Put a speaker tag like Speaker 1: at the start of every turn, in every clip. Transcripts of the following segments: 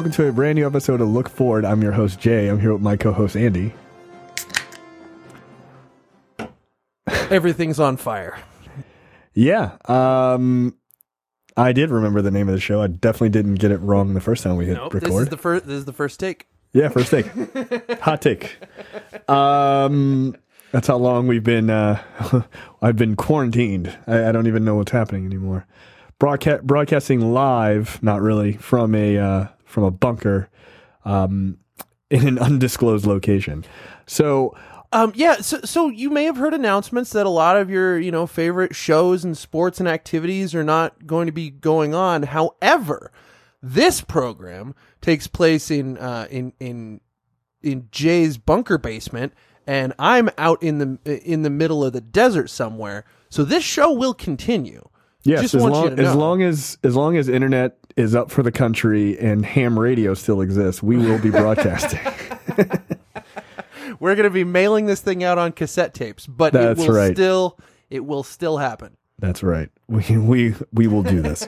Speaker 1: welcome to a brand new episode of Look Forward. I'm your host, Jay. I'm here with my co-host, Andy.
Speaker 2: Everything's on fire.
Speaker 1: Yeah. I did remember the name of the show. I definitely didn't get it wrong the first time we hit record.
Speaker 2: This is the first take.
Speaker 1: Yeah, first take. Hot take. That's how long we've been, I've been quarantined. I don't even know what's happening anymore. Broadcasting live, not really, from a bunker in an undisclosed location. So
Speaker 2: so you may have heard announcements that a lot of your favorite shows and sports and activities are not going to be going on. However, this program takes place in Jay's bunker basement, and I'm out in the middle of the desert somewhere. So this show will continue.
Speaker 1: Yes, as long as internet is up for the country and ham radio still exists, we will be broadcasting.
Speaker 2: We're going to be mailing this thing out on cassette tapes, but it will still happen.
Speaker 1: That's right. We will do this.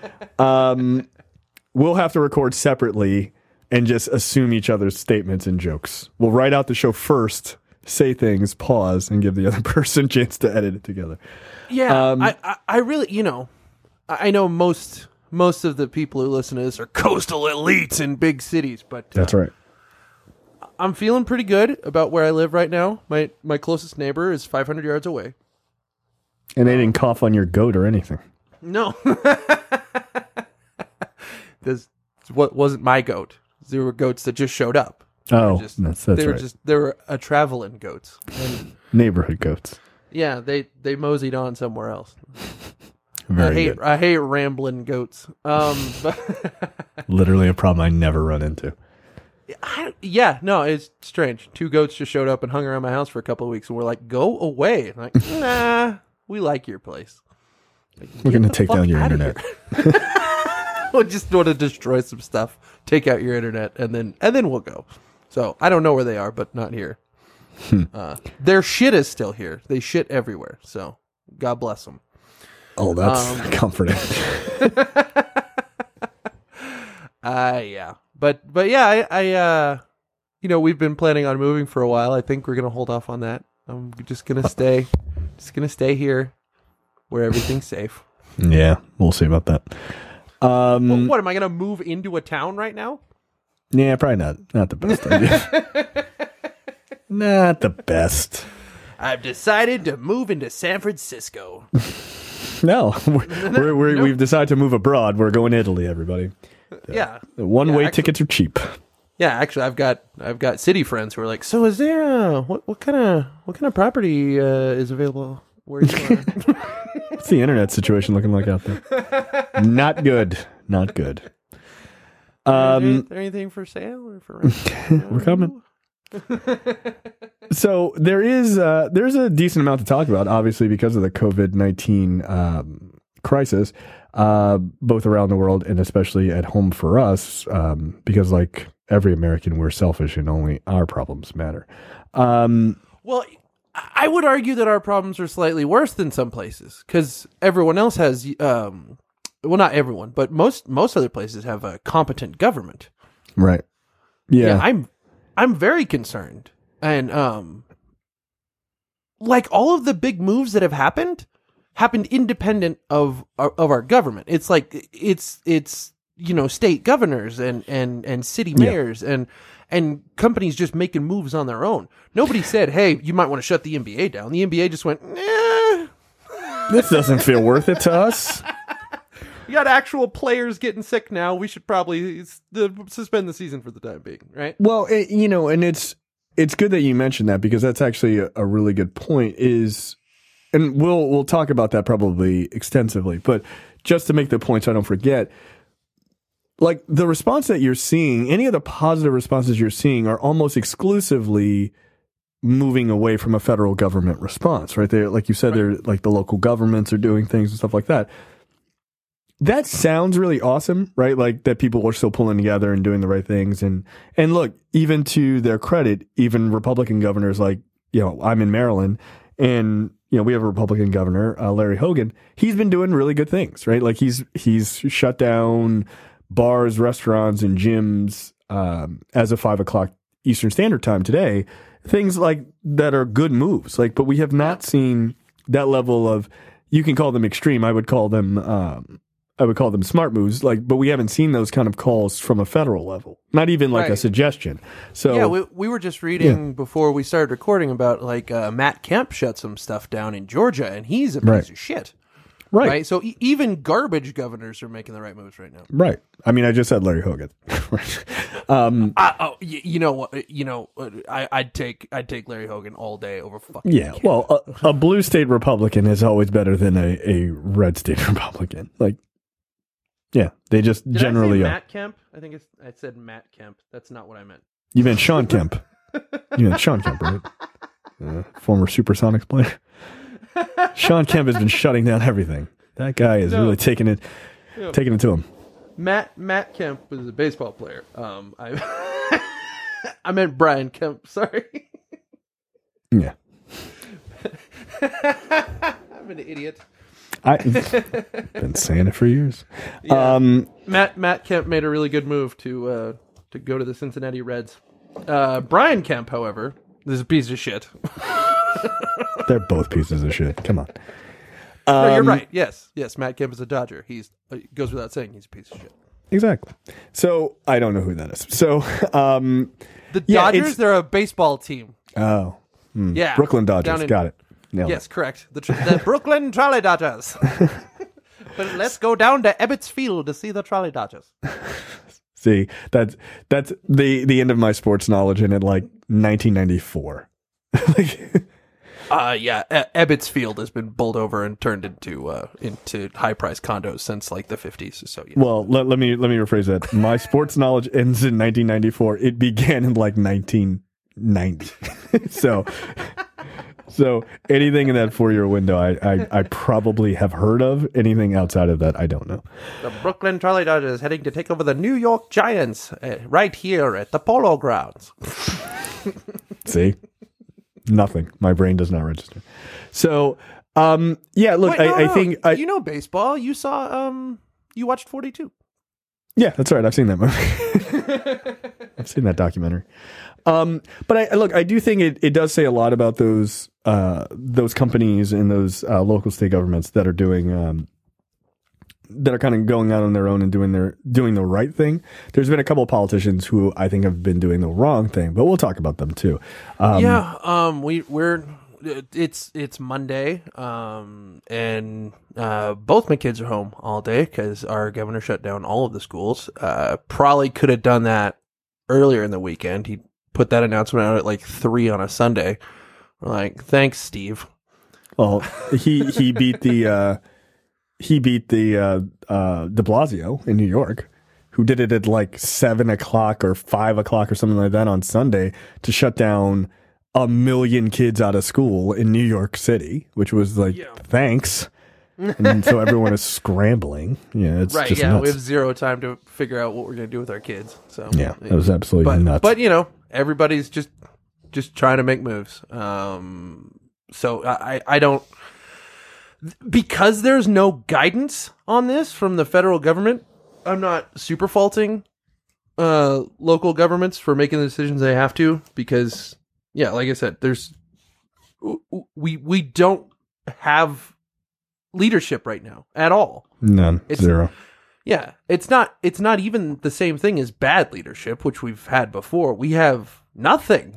Speaker 1: We'll have to record separately and just assume each other's statements and jokes. We'll write out the show first, say things, pause, and give the other person a chance to edit it together.
Speaker 2: Yeah, I really, I know most of the people who listen to this are coastal elites in big cities, but
Speaker 1: that's right.
Speaker 2: I'm feeling pretty good about where I live right now. My closest neighbor is 500 yards away.
Speaker 1: And they didn't cough on your goat or anything.
Speaker 2: No. This wasn't my goat. There were goats that just showed up.
Speaker 1: That's right.
Speaker 2: They were a traveling goats. And
Speaker 1: neighborhood goats.
Speaker 2: Yeah, they moseyed on somewhere else.
Speaker 1: I
Speaker 2: hate rambling goats.
Speaker 1: Literally a problem I never run into.
Speaker 2: It's strange. Two goats just showed up and hung around my house for a couple of weeks, and we're like, "Go away!" And I'm like, nah, we like your place. Like,
Speaker 1: we're gonna take down your internet.
Speaker 2: We just want to destroy some stuff, take out your internet, and then we'll go. So I don't know where they are, but not here. Their shit is still here. They shit everywhere. So God bless them.
Speaker 1: Oh, that's comforting.
Speaker 2: Yeah. But yeah, I we've been planning on moving for a while. I think we're gonna hold off on that. I'm just gonna stay here where everything's safe.
Speaker 1: Yeah, we'll see about that.
Speaker 2: What am I gonna move into a town right now?
Speaker 1: Yeah, probably not the best idea. Not the best.
Speaker 2: I've decided to move into San Francisco.
Speaker 1: No, we've decided to move abroad. We're going to Italy, everybody.
Speaker 2: Yeah.
Speaker 1: The one-way tickets are cheap.
Speaker 2: Yeah, actually, I've got city friends who are like, so is there what kind of property is available where you are?
Speaker 1: What's the internet situation looking like out there? Not good. Not good.
Speaker 2: Is there anything for sale or for rent?
Speaker 1: We're coming. So there's a decent amount to talk about, obviously, because of the COVID-19 crisis, both around the world and especially at home for us, because like every American, we're selfish and only our problems matter.
Speaker 2: Well, I would argue that our problems are slightly worse than some places because everyone else has, well, not everyone, but most other places have a competent government.
Speaker 1: Right. Yeah.
Speaker 2: I'm very concerned. And, like all of the big moves that have happened independent of our government. It's like, it's state governors and city mayors and companies just making moves on their own. Nobody said, hey, you might want to shut the NBA down. The NBA just went, nah.
Speaker 1: This doesn't feel worth it to us.
Speaker 2: We got actual players getting sick now. We should probably suspend the season for the time being, right?
Speaker 1: Well, and it's good that you mentioned that because that's actually a really good point and we'll talk about that probably extensively, but just to make the point so I don't forget, like the response that you're seeing, any of the positive responses you're seeing are almost exclusively moving away from a federal government response, right? They're, like you said, they're like the local governments are doing things and stuff like that. That sounds really awesome, right? Like that people are still pulling together and doing the right things. And look, even to their credit, even Republican governors, like, I'm in Maryland and, we have a Republican governor, Larry Hogan. He's been doing really good things, right? Like he's shut down bars, restaurants, and gyms as of 5 o'clock Eastern Standard Time today. Things like that are good moves. Like, but we have not seen that level of. You can call them extreme. I would call them smart moves. Like, but we haven't seen those kind of calls from a federal level. Not even like a suggestion. So
Speaker 2: yeah, we were just reading before we started recording about like Matt Kemp shut some stuff down in Georgia, and he's a piece of shit. Right. So even garbage governors are making the right moves right now.
Speaker 1: Right. I mean, I just said Larry Hogan.
Speaker 2: You know what? I'd take Larry Hogan all day over fucking.
Speaker 1: Yeah.
Speaker 2: Kemp.
Speaker 1: Well, a blue state Republican is always better than a red state Republican. Like, yeah, they just
Speaker 2: Did
Speaker 1: generally
Speaker 2: I say
Speaker 1: are.
Speaker 2: Matt Kemp? I think I said Matt Kemp. That's not what I meant.
Speaker 1: You meant Sean Kemp. You meant Sean Kemp, right? Former Supersonics player. Sean Kemp has been shutting down everything. That guy is really taking it to him.
Speaker 2: Matt Kemp was a baseball player. I meant Brian Kemp. Sorry.
Speaker 1: Yeah.
Speaker 2: I'm an idiot.
Speaker 1: I've been saying it for years.
Speaker 2: Yeah. Matt Kemp made a really good move to go to the Cincinnati Reds. Brian Kemp, however, is a piece of shit.
Speaker 1: They're both pieces of shit. Come on.
Speaker 2: No, you're right. Yes. Matt Kemp is a Dodger. He's goes without saying he's a piece of shit.
Speaker 1: Exactly. So I don't know who that is. So
Speaker 2: the Dodgers, they're a baseball team.
Speaker 1: Oh,
Speaker 2: yeah,
Speaker 1: Brooklyn Dodgers. Got it.
Speaker 2: Yes, correct. The Brooklyn Trolley Dodgers. But let's go down to Ebbets Field to see the Trolley Dodgers.
Speaker 1: See, that's the end of my sports knowledge in like 1994.
Speaker 2: Ebbets Field has been bowled over and turned into high price condos since like the 50s. So yeah.
Speaker 1: Well, let me rephrase that. My sports knowledge ends in 1994. It began in like 1990. So anything in that 4-year window, I probably have heard of. Anything outside of that, I don't know.
Speaker 2: The Brooklyn Trolley Dodgers heading to take over the New York Giants right here at the Polo Grounds.
Speaker 1: See? Nothing. My brain does not register. So, yeah, look, I think...
Speaker 2: you know baseball. You saw... you watched 42.
Speaker 1: Yeah, that's right. I've seen that movie. I've seen that documentary. But I do think it does say a lot about those companies and those local state governments that are doing that are kind of going out on their own and doing the right thing. There's been a couple of politicians who I think have been doing the wrong thing, but we'll talk about them too.
Speaker 2: It's Monday, and both my kids are home all day because our governor shut down all of the schools. Probably could have done that earlier in the weekend. He put that announcement out at like 3 on a Sunday. We're like, thanks, Steve.
Speaker 1: Well, he beat the De Blasio in New York, who did it at like 7 o'clock or 5 o'clock or something like that on Sunday to shut down 1 million kids out of school in New York City, which was like, thanks. And so everyone is scrambling. Yeah, it's
Speaker 2: right.
Speaker 1: just
Speaker 2: Yeah,
Speaker 1: nuts.
Speaker 2: we have zero time to figure out what we're going to do with our kids. So
Speaker 1: yeah, that was absolutely nuts.
Speaker 2: But everybody's just trying to make moves. So I don't, because there's no guidance on this from the federal government. I'm not super faulting local governments for making the decisions they have to, because like I said, we don't have leadership right now at all.
Speaker 1: None. Zero.
Speaker 2: Yeah, it's not even the same thing as bad leadership, which we've had before. We have nothing.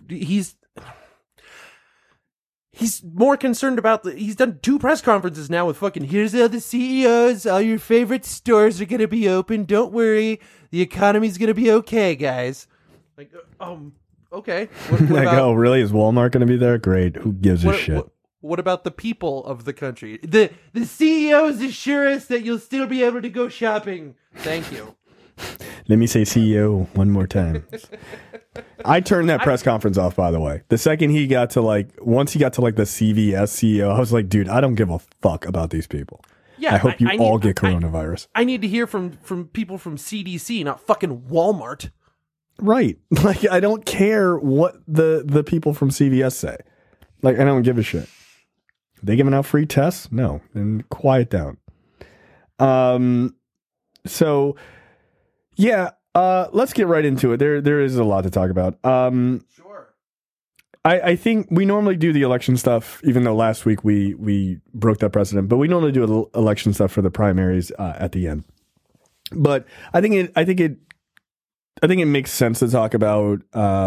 Speaker 2: He's more concerned about he's done 2 press conferences now with fucking, here's all the CEOs, all your favorite stores are going to be open. Don't worry. The economy's going to be okay, guys. Like, okay. What about,
Speaker 1: really? Is Walmart going to be there? Great. Who gives a shit?
Speaker 2: What about the people of the country? The CEOs assure us that you'll still be able to go shopping. Thank you.
Speaker 1: Let me say CEO one more time. I turned that press conference off, by the way. The second once he got to the CVS CEO, I was like, dude, I don't give a fuck about these people. Yeah, I hope you all get coronavirus.
Speaker 2: I need to hear from people from CDC, not fucking Walmart.
Speaker 1: Right. Like, I don't care what the people from CVS say. Like, I don't give a shit. They giving out free tests? No. And quiet down. So Yeah, let's get right into it. There is a lot to talk about.
Speaker 2: Sure.
Speaker 1: I think we normally do the election stuff, even though last week we broke that precedent. But we normally do election stuff for the primaries at the end. But I think it makes sense to talk about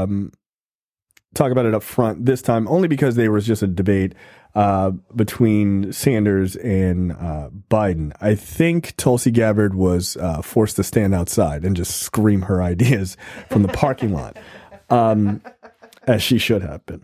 Speaker 1: it up front this time, only because there was just a debate between Sanders and Biden. I think Tulsi Gabbard was forced to stand outside and just scream her ideas from the parking lot, as she should have been.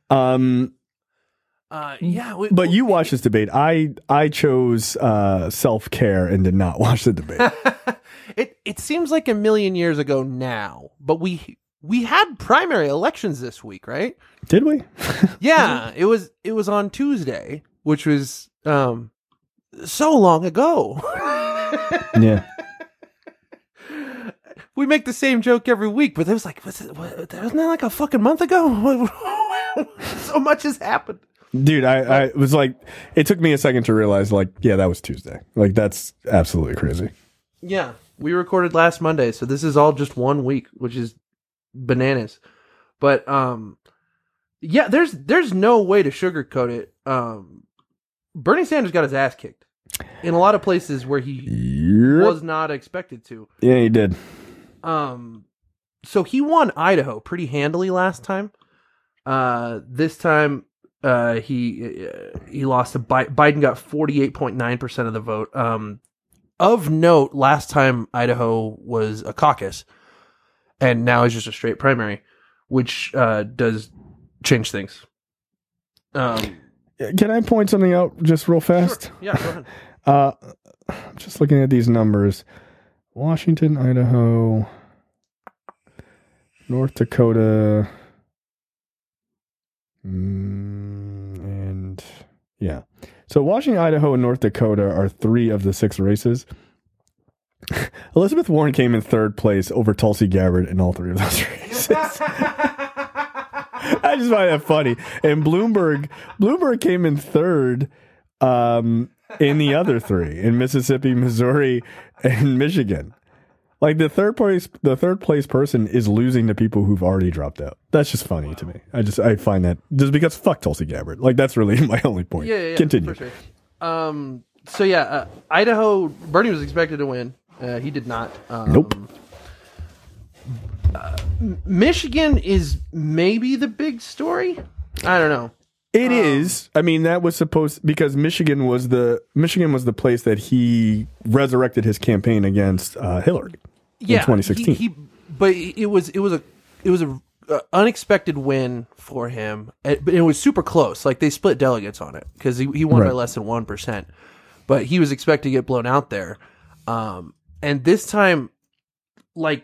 Speaker 1: But you watched this debate. I chose self-care and did not watch the debate.
Speaker 2: It seems like a million years ago now, but we had primary elections this week, right?
Speaker 1: Did we?
Speaker 2: Yeah, it was on Tuesday, which was so long ago.
Speaker 1: Yeah.
Speaker 2: We make the same joke every week, but wasn't that like a fucking month ago? So much has happened.
Speaker 1: Dude, I was like, it took me a second to realize, like, yeah, that was Tuesday. Like, that's absolutely crazy.
Speaker 2: Yeah, we recorded last Monday, so this is all just 1 week, which is bananas. But yeah, there's no way to sugarcoat it. Bernie Sanders got his ass kicked in a lot of places where he was not expected to.
Speaker 1: Yeah, he did.
Speaker 2: So he won Idaho pretty handily last time. This time he lost to Biden. Got 48.9% of the vote. Of note, last time Idaho was a caucus, and now it's just a straight primary, which does change things.
Speaker 1: Can I point something out just real fast?
Speaker 2: Sure. Yeah, go ahead.
Speaker 1: Just looking at these numbers: Washington, Idaho, North Dakota, and yeah. So Washington, Idaho, and North Dakota are 3 of the 6 races. Elizabeth Warren came in 3rd place over Tulsi Gabbard in all 3 of those races. I just find that funny. And Bloomberg came in 3rd in the other 3, in Mississippi, Missouri, and Michigan. Like the third place person is losing to people who've already dropped out. That's just funny to me. I find that just because fuck Tulsi Gabbard. Like that's really my only point.
Speaker 2: Yeah.
Speaker 1: Continue.
Speaker 2: For sure. So yeah, Idaho. Bernie was expected to win. He did not.
Speaker 1: Nope.
Speaker 2: Michigan is maybe the big story. I don't know.
Speaker 1: It is. I mean, that was supposed because Michigan was the place that he resurrected his campaign against Hillary in 2016.
Speaker 2: But it was a unexpected win for him. But it was super close. Like they split delegates on it because he won by less than 1%. But he was expected to get blown out there. And this time, like,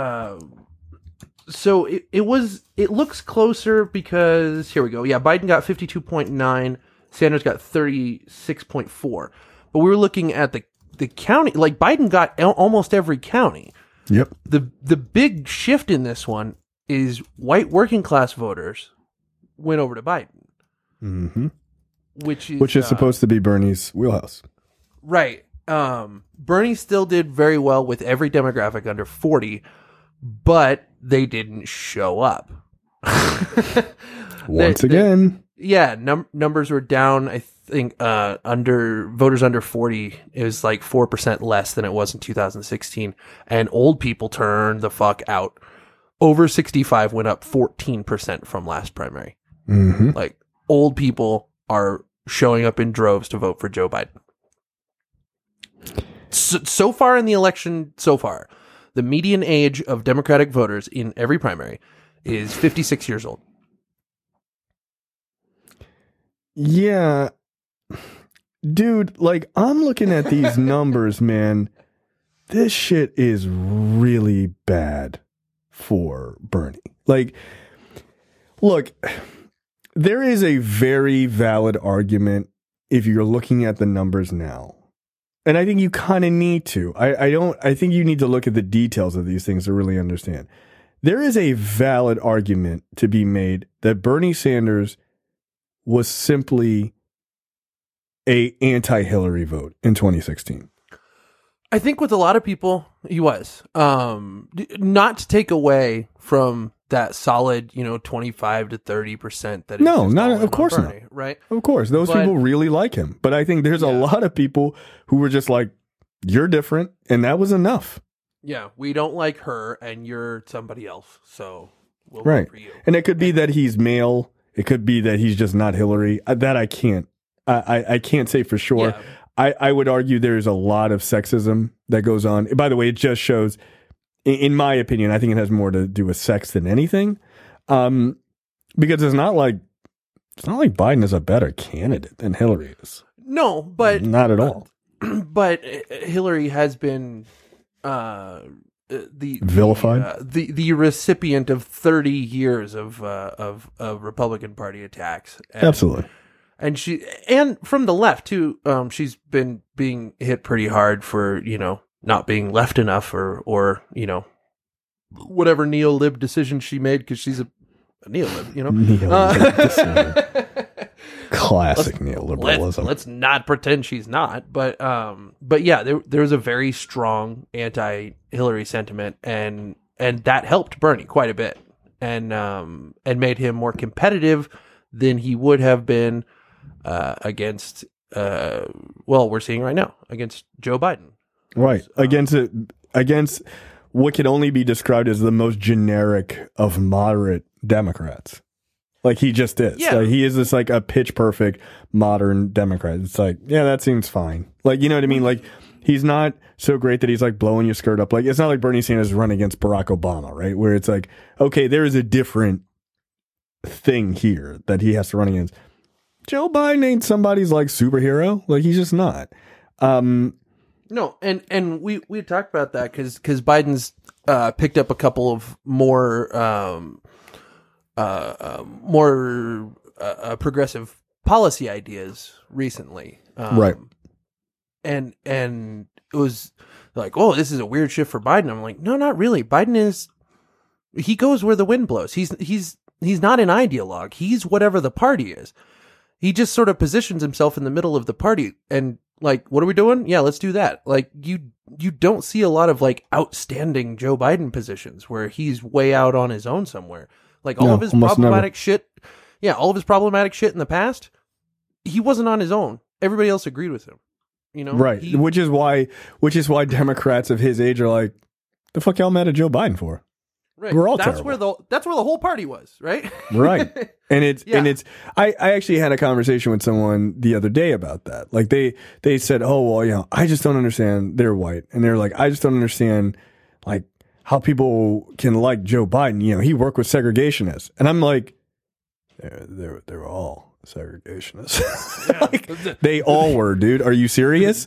Speaker 2: so it looks closer because here we go. Yeah, Biden got 52.9, Sanders got 36.4. But we were looking at the county, like Biden got almost every county.
Speaker 1: Yep.
Speaker 2: The big shift in this one is white working class voters went over to Biden.
Speaker 1: Mm-hmm.
Speaker 2: Which is
Speaker 1: supposed to be Bernie's wheelhouse.
Speaker 2: Right. Bernie still did very well with every demographic under 40, but they didn't show up.
Speaker 1: Once again.
Speaker 2: Yeah, numbers were down, I think, under voters under 40, it was like 4% less than it was in 2016. And old people turned the fuck out. Over 65 went up 14% from last primary.
Speaker 1: Mm-hmm.
Speaker 2: Like, old people are showing up in droves to vote for Joe Biden. So far in the election, the median age of Democratic voters in every primary is 56 years old.
Speaker 1: Yeah. Dude, like, I'm looking at these numbers, man. This shit is really bad for Bernie. Like, look, there is a very valid argument if you're looking at the numbers now. And I think you kind of need to. I think you need to look at the details of these things to really understand. There is a valid argument to be made that Bernie Sanders was simply a anti-Hillary vote in 2016.
Speaker 2: I think with a lot of people, he was. Not to take away from that solid, 25 to 30% that is
Speaker 1: No,
Speaker 2: just
Speaker 1: not
Speaker 2: all in
Speaker 1: of course
Speaker 2: on Bernie,
Speaker 1: not.
Speaker 2: right?
Speaker 1: Of course, those
Speaker 2: But-
Speaker 1: people really like him. But I think there's a lot of people who were just like, "You're different," and that was enough.
Speaker 2: Yeah, we don't like her, and you're somebody else, so we'll
Speaker 1: Right.
Speaker 2: vote for you.
Speaker 1: And it could be that he's male. It could be that he's just not Hillary. That I can't. I can't say for sure.
Speaker 2: Yeah.
Speaker 1: I would argue there's a lot of sexism that goes on. By the way, it just shows, in my opinion, I think it has more to do with sex than anything. Because it's not like Biden is a better candidate than Hillary is.
Speaker 2: No, but
Speaker 1: Not at all.
Speaker 2: but Hillary has been the
Speaker 1: Vilified?
Speaker 2: the recipient of 30 years of Republican Party attacks.
Speaker 1: Absolutely.
Speaker 2: And from the left too, she's been being hit pretty hard for, not being left enough or whatever neo-lib decision she made because she's a neo-lib,
Speaker 1: Classic neoliberalism.
Speaker 2: Let's not pretend she's not, but yeah, there was a very strong anti-Hillary sentiment, and that helped Bernie quite a bit, and made him more competitive than he would have been against. We're seeing right now against Joe Biden,
Speaker 1: Right. Against what can only be described as the most generic of moderate Democrats. Like he just is.
Speaker 2: Yeah.
Speaker 1: Like he is this like a pitch perfect modern Democrat. It's like, yeah, that seems fine. Like, you know what I mean? Like he's not so great that he's like blowing your skirt up. Like it's not like Bernie Sanders run against Barack Obama, right? Where it's like, okay, there is a different thing here that he has to run against. Joe Biden ain't somebody's like superhero. Like he's just not.
Speaker 2: No, and we had talked about that because Biden's picked up a couple of more progressive policy ideas recently,
Speaker 1: Right.
Speaker 2: And it was like, oh, this is a weird shift for Biden. I'm like, no, not really. Biden he goes where the wind blows. He's not an ideologue. He's whatever the party is. He just sort of positions himself in the middle of the party and like, what are we doing? Yeah, let's do that. Like you don't see a lot of like outstanding Joe Biden positions where he's way out on his own somewhere. Like all of his problematic shit. Yeah, all of his problematic shit in the past, he wasn't on his own. Everybody else agreed with him.
Speaker 1: Right. Which is why Democrats of his age are like, the fuck y'all mad at Joe Biden for?
Speaker 2: Right.
Speaker 1: We're all
Speaker 2: that's
Speaker 1: terrible.
Speaker 2: that's where the whole party was, right?
Speaker 1: Right. And I actually had a conversation with someone the other day about that. Like they said, oh, well, I just don't understand. They're white. And they're like, I just don't understand like how people can like Joe Biden. He worked with segregationists. And I'm like, they're all segregationists. Like, they all were, dude. Are you serious?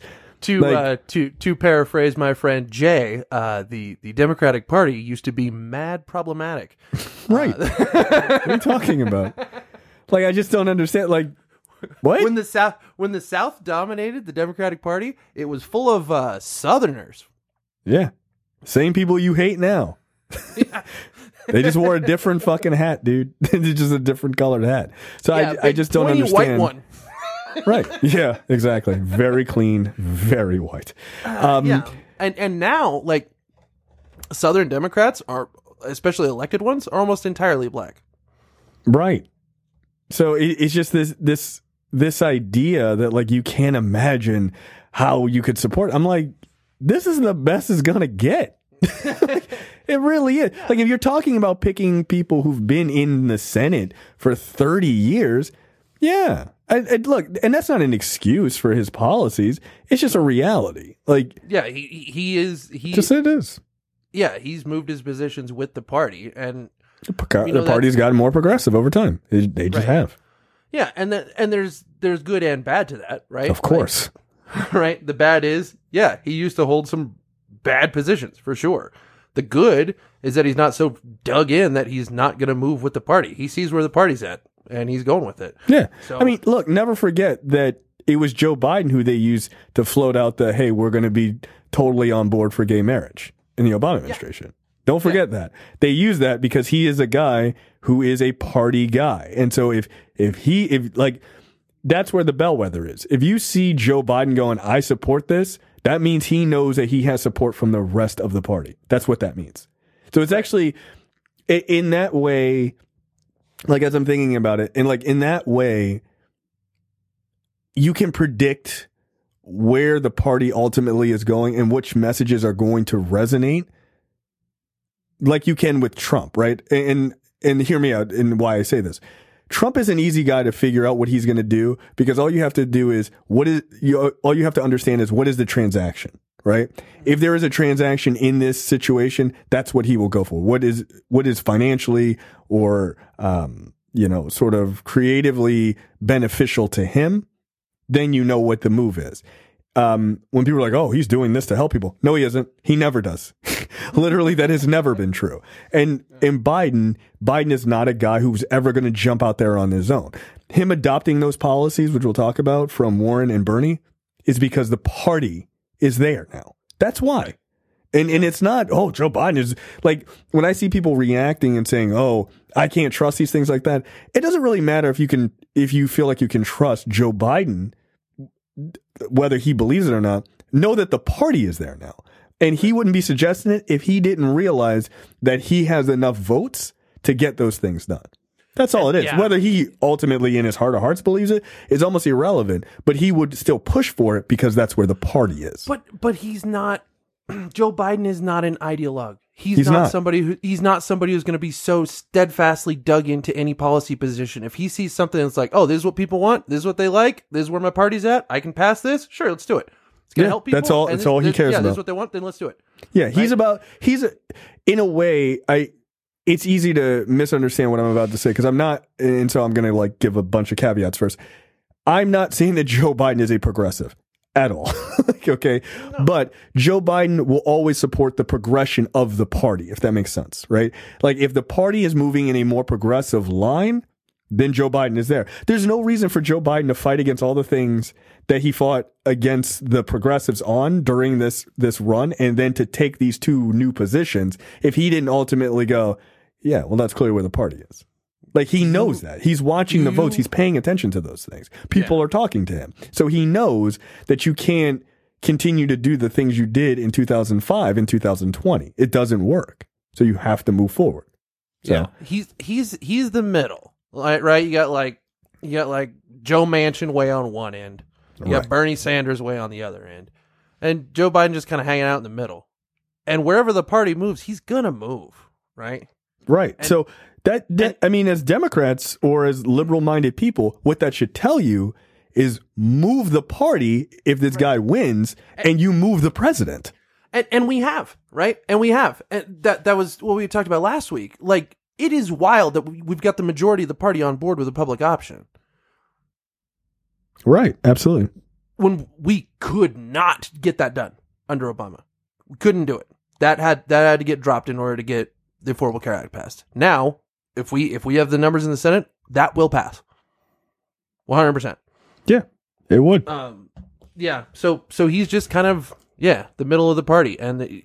Speaker 2: To paraphrase my friend Jay, the Democratic Party used to be mad problematic.
Speaker 1: Right. What are you talking about? Like, I just don't understand. Like, what?
Speaker 2: When the South dominated the Democratic Party, it was full of Southerners.
Speaker 1: Yeah. Same people you hate now. They just wore a different fucking hat, dude. It's just a different colored hat. So
Speaker 2: Yeah,
Speaker 1: I just don't understand.
Speaker 2: White one.
Speaker 1: Right. Yeah, exactly. Very clean, very white.
Speaker 2: Yeah. And now, like, Southern Democrats are, especially elected ones, are almost entirely black.
Speaker 1: Right. So it's just this idea that like you can't imagine how you could support. I'm like, this is the best it's gonna get. It really is. Like if you're talking about picking people who've been in the Senate for 30 years, yeah. Look, and that's not an excuse for his policies. It's just a reality. Like,
Speaker 2: yeah, he is.
Speaker 1: Just it is.
Speaker 2: Yeah, he's moved his positions with the party, and
Speaker 1: The party's gotten more progressive over time. They just have.
Speaker 2: Yeah, and there's good and bad to that, right?
Speaker 1: Of course.
Speaker 2: Like, right. The bad is, yeah, he used to hold some bad positions for sure. The good is that he's not so dug in that he's not going to move with the party. He sees where the party's at, and he's going with it.
Speaker 1: Yeah.
Speaker 2: So,
Speaker 1: I mean, look, never forget that it was Joe Biden who they used to float out the, hey, we're going to be totally on board for gay marriage in the Obama administration. Don't forget that. They use that because he is a guy who is a party guy. And so if that's where the bellwether is. If you see Joe Biden going, I support this, That means he knows that he has support from the rest of the party. That's what that means. So it's actually in that way, like as I'm thinking about it, and like in that way, you can predict where the party ultimately is going and which messages are going to resonate, like you can with Trump, right? And hear me out in why I say this. Trump is an easy guy to figure out what he's going to do, because all you have to do is all you have to understand is what is the transaction, right? If there is a transaction in this situation, that's what he will go for. What is financially or sort of creatively beneficial to him, then you know what the move is. When people are like, oh, he's doing this to help people. No, he isn't. He never does. Literally, that has never been true. And Biden is not a guy who's ever going to jump out there on his own. Him adopting those policies, which we'll talk about, from Warren and Bernie, is because the party is there now. That's why. And it's not, oh, Joe Biden is like, when I see people reacting and saying, oh, I can't trust these things like that. It doesn't really matter if you feel like you can trust Joe Biden, whether he believes it or not. Know that the party is there now. And he wouldn't be suggesting it if he didn't realize that he has enough votes to get those things done. That's all it is. Yeah. Whether he ultimately in his heart of hearts believes it is almost irrelevant, but he would still push for it because that's where the party is.
Speaker 2: But he's not, Joe Biden is not an ideologue. He's not somebody who's going to be so steadfastly dug into any policy position. If he sees something that's like, oh, this is what people want, this is what they like, this is where my party's at, I can pass this, sure, let's do it. It's going to help people.
Speaker 1: That's all he cares about.
Speaker 2: This is what they want, then let's do it.
Speaker 1: Yeah, in a way, it's easy to misunderstand what I'm about to say, because I'm not, and so I'm going to like give a bunch of caveats first. I'm not saying that Joe Biden is a progressive at all. Okay. No. But Joe Biden will always support the progression of the party, if that makes sense, right? Like if the party is moving in a more progressive line, then Joe Biden is there. There's no reason for Joe Biden to fight against all the things that he fought against the progressives on during this run, and then to take these two new positions if he didn't ultimately go, yeah, well, that's clearly where the party is. Like, he knows that. He's watching the votes. He's paying attention to those things. People are talking to him. So he knows that you can't continue to do the things you did in 2005 and 2020. It doesn't work. So you have to move forward. So
Speaker 2: he's the middle, right? You got like Joe Manchin way on one end. You got Bernie Sanders way on the other end. And Joe Biden just kind of hanging out in the middle. And wherever the party moves, he's going to move, right?
Speaker 1: Right. And, so I mean, as Democrats or as liberal-minded people, what that should tell you is move the party if this guy wins, and you move the president.
Speaker 2: And we have, right? And we have. And that was what we talked about last week. Like, it is wild that we've got the majority of the party on board with a public option.
Speaker 1: Right. Absolutely.
Speaker 2: When we could not get that done under Obama. We couldn't do it. That had to get dropped in order to get the Affordable Care Act passed. Now, if we have the numbers in the Senate, that will pass. 100%.
Speaker 1: Yeah, it would.
Speaker 2: Yeah. So he's just kind of, the middle of the party. And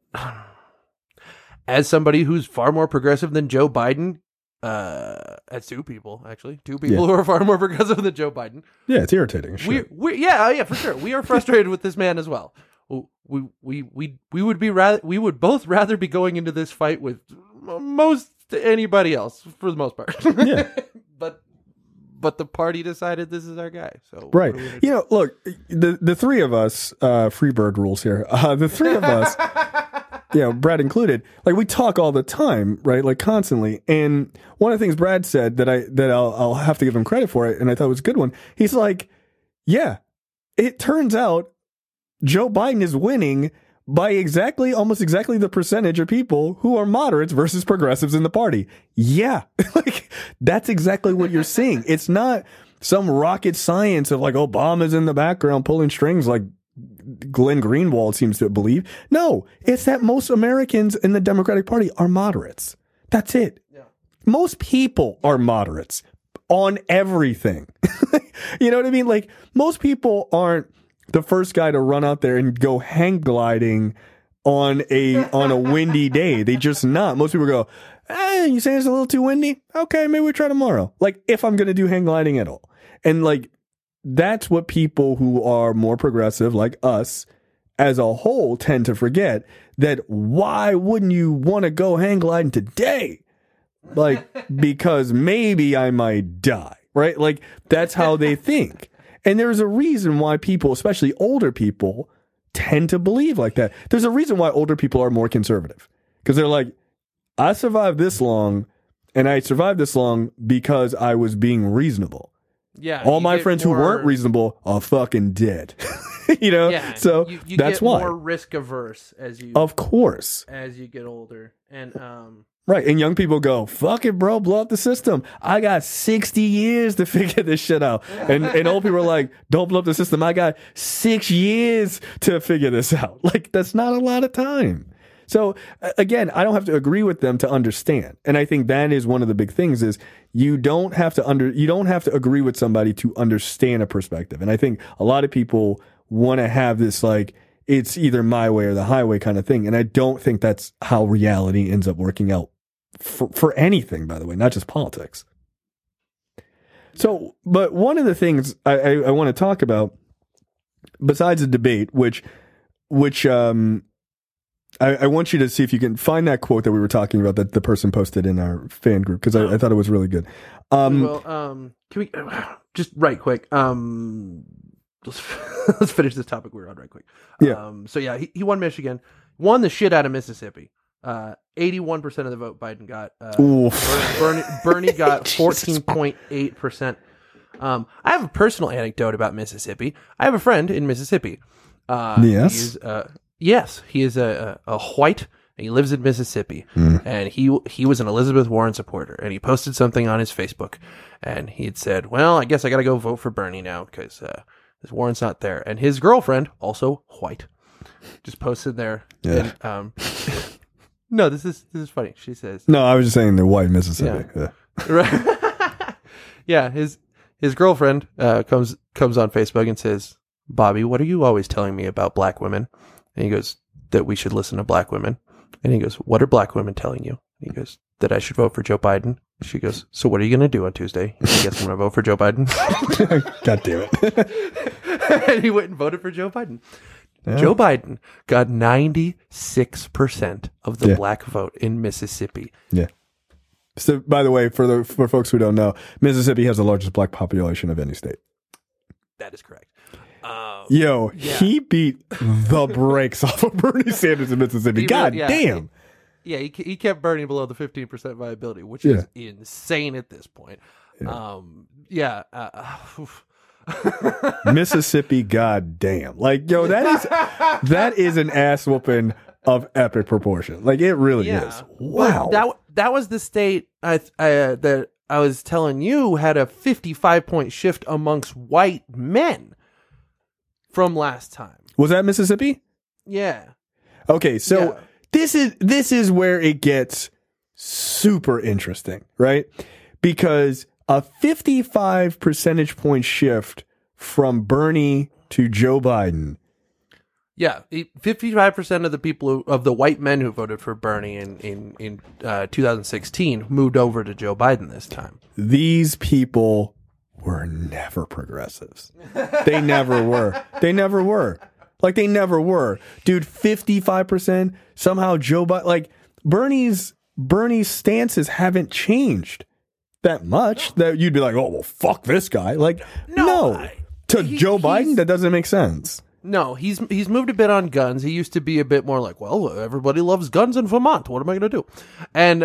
Speaker 2: as somebody who's far more progressive than Joe Biden, as two people who are far more progressive than Joe Biden.
Speaker 1: Yeah, it's irritating.
Speaker 2: Yeah, for sure. We are frustrated with this man as well. We would both rather be going into this fight with most anybody else for the most part. Yeah. But the party decided this is our guy. So
Speaker 1: right. Look, the three of us, Freebird rules here. The three of us, Brad included, like, we talk all the time, right? Like, constantly. And one of the things Brad said that I'll have to give him credit for it, and I thought was a good one. He's like, yeah, it turns out Joe Biden is winning by almost exactly the percentage of people who are moderates versus progressives in the party. Yeah. Like, that's exactly what you're seeing. It's not some rocket science of like Obama's in the background pulling strings like Glenn Greenwald seems to believe. No, it's that most Americans in the Democratic Party are moderates. That's it. Yeah. Most people are moderates on everything. You know what I mean? Like, most people aren't the first guy to run out there and go hang gliding on a windy day. They just not. Most people go, you saying it's a little too windy? Okay, maybe we try tomorrow. Like, if I'm going to do hang gliding at all. And like, that's what people who are more progressive like us as a whole tend to forget that why wouldn't you want to go hang gliding today? Like, because maybe I might die, right? Like, that's how they think. And there's a reason why people, especially older people, tend to believe like that. There's a reason why older people are more conservative. Because they're like, I survived this long, and I survived this long because I was being reasonable.
Speaker 2: Yeah.
Speaker 1: All my friends who weren't reasonable are fucking dead. You know?
Speaker 2: Yeah,
Speaker 1: so
Speaker 2: you
Speaker 1: that's
Speaker 2: get
Speaker 1: why.
Speaker 2: more risk averse as you get older. And
Speaker 1: right. And young people go, fuck it, bro, blow up the system. I got 60 years to figure this shit out. And old people are like, don't blow up the system. I got 6 years to figure this out. Like, that's not a lot of time. So again, I don't have to agree with them to understand. And I think that is one of the big things is you don't have to agree with somebody to understand a perspective. And I think a lot of people want to have this like, it's either my way or the highway kind of thing. And I don't think that's how reality ends up working out for anything, by the way, not just politics. So, but one of the things I want to talk about besides the debate, which I want you to see if you can find that quote that we were talking about that the person posted in our fan group, because I thought it was really good.
Speaker 2: Can we just right quick? Let's finish this topic we're on right quick.
Speaker 1: Yeah.
Speaker 2: So yeah, he won Michigan, won the shit out of Mississippi. 81% of the vote Biden got. Bernie got 14.8%. I have a personal anecdote about Mississippi. I have a friend in Mississippi.
Speaker 1: Yes.
Speaker 2: Yes, he is a white, and he lives in Mississippi. And he was an Elizabeth Warren supporter, and he posted something on his Facebook, and he had said, well, I guess I got to go vote for Bernie now because Warren's not there. And his girlfriend, also white, just posted there.
Speaker 1: Yeah.
Speaker 2: And, no, this is funny. She says,
Speaker 1: no, I was just saying they're white Mississippi.
Speaker 2: Yeah. Right. Yeah, his girlfriend comes on Facebook and says, Bobby, what are you always telling me about black women? And he goes, that we should listen to black women. And he goes, what are black women telling you? And he goes, that I should vote for Joe Biden. She goes, so what are you going to do on Tuesday? I guess I'm going to vote for Joe Biden.
Speaker 1: God damn
Speaker 2: it. And he went and voted for Joe Biden. Yeah. Joe Biden got 96% of the black vote in Mississippi.
Speaker 1: Yeah. So, by the way, for folks who don't know, Mississippi has the largest black population of any state.
Speaker 2: That is correct.
Speaker 1: He beat the brakes off of Bernie Sanders in Mississippi. Damn.
Speaker 2: He kept Bernie below the 15% viability, which is insane at this point.
Speaker 1: Mississippi, goddamn. Like, that is an ass whooping of epic proportion. Like, it really is. Wow.
Speaker 2: Well, that was the state that I was telling you had a 55-point shift amongst white men from last time.
Speaker 1: Was that Mississippi?
Speaker 2: Yeah.
Speaker 1: Okay, so this is where it gets super interesting, right? Because a 55 percentage point shift from Bernie to Joe Biden.
Speaker 2: Yeah, 55% of the people of the white men who voted for Bernie in 2016 moved over to Joe Biden this time.
Speaker 1: These people were never progressives. They never were. They never were. Like, they never were. Dude, 55%, somehow Joe Biden, like, Bernie's stances haven't changed that much that you'd be like, oh, well, fuck this guy. Like, no. To Joe Biden, that doesn't make sense.
Speaker 2: No, he's moved a bit on guns. He used to be a bit more like, well, everybody loves guns in Vermont. What am I going to do? And,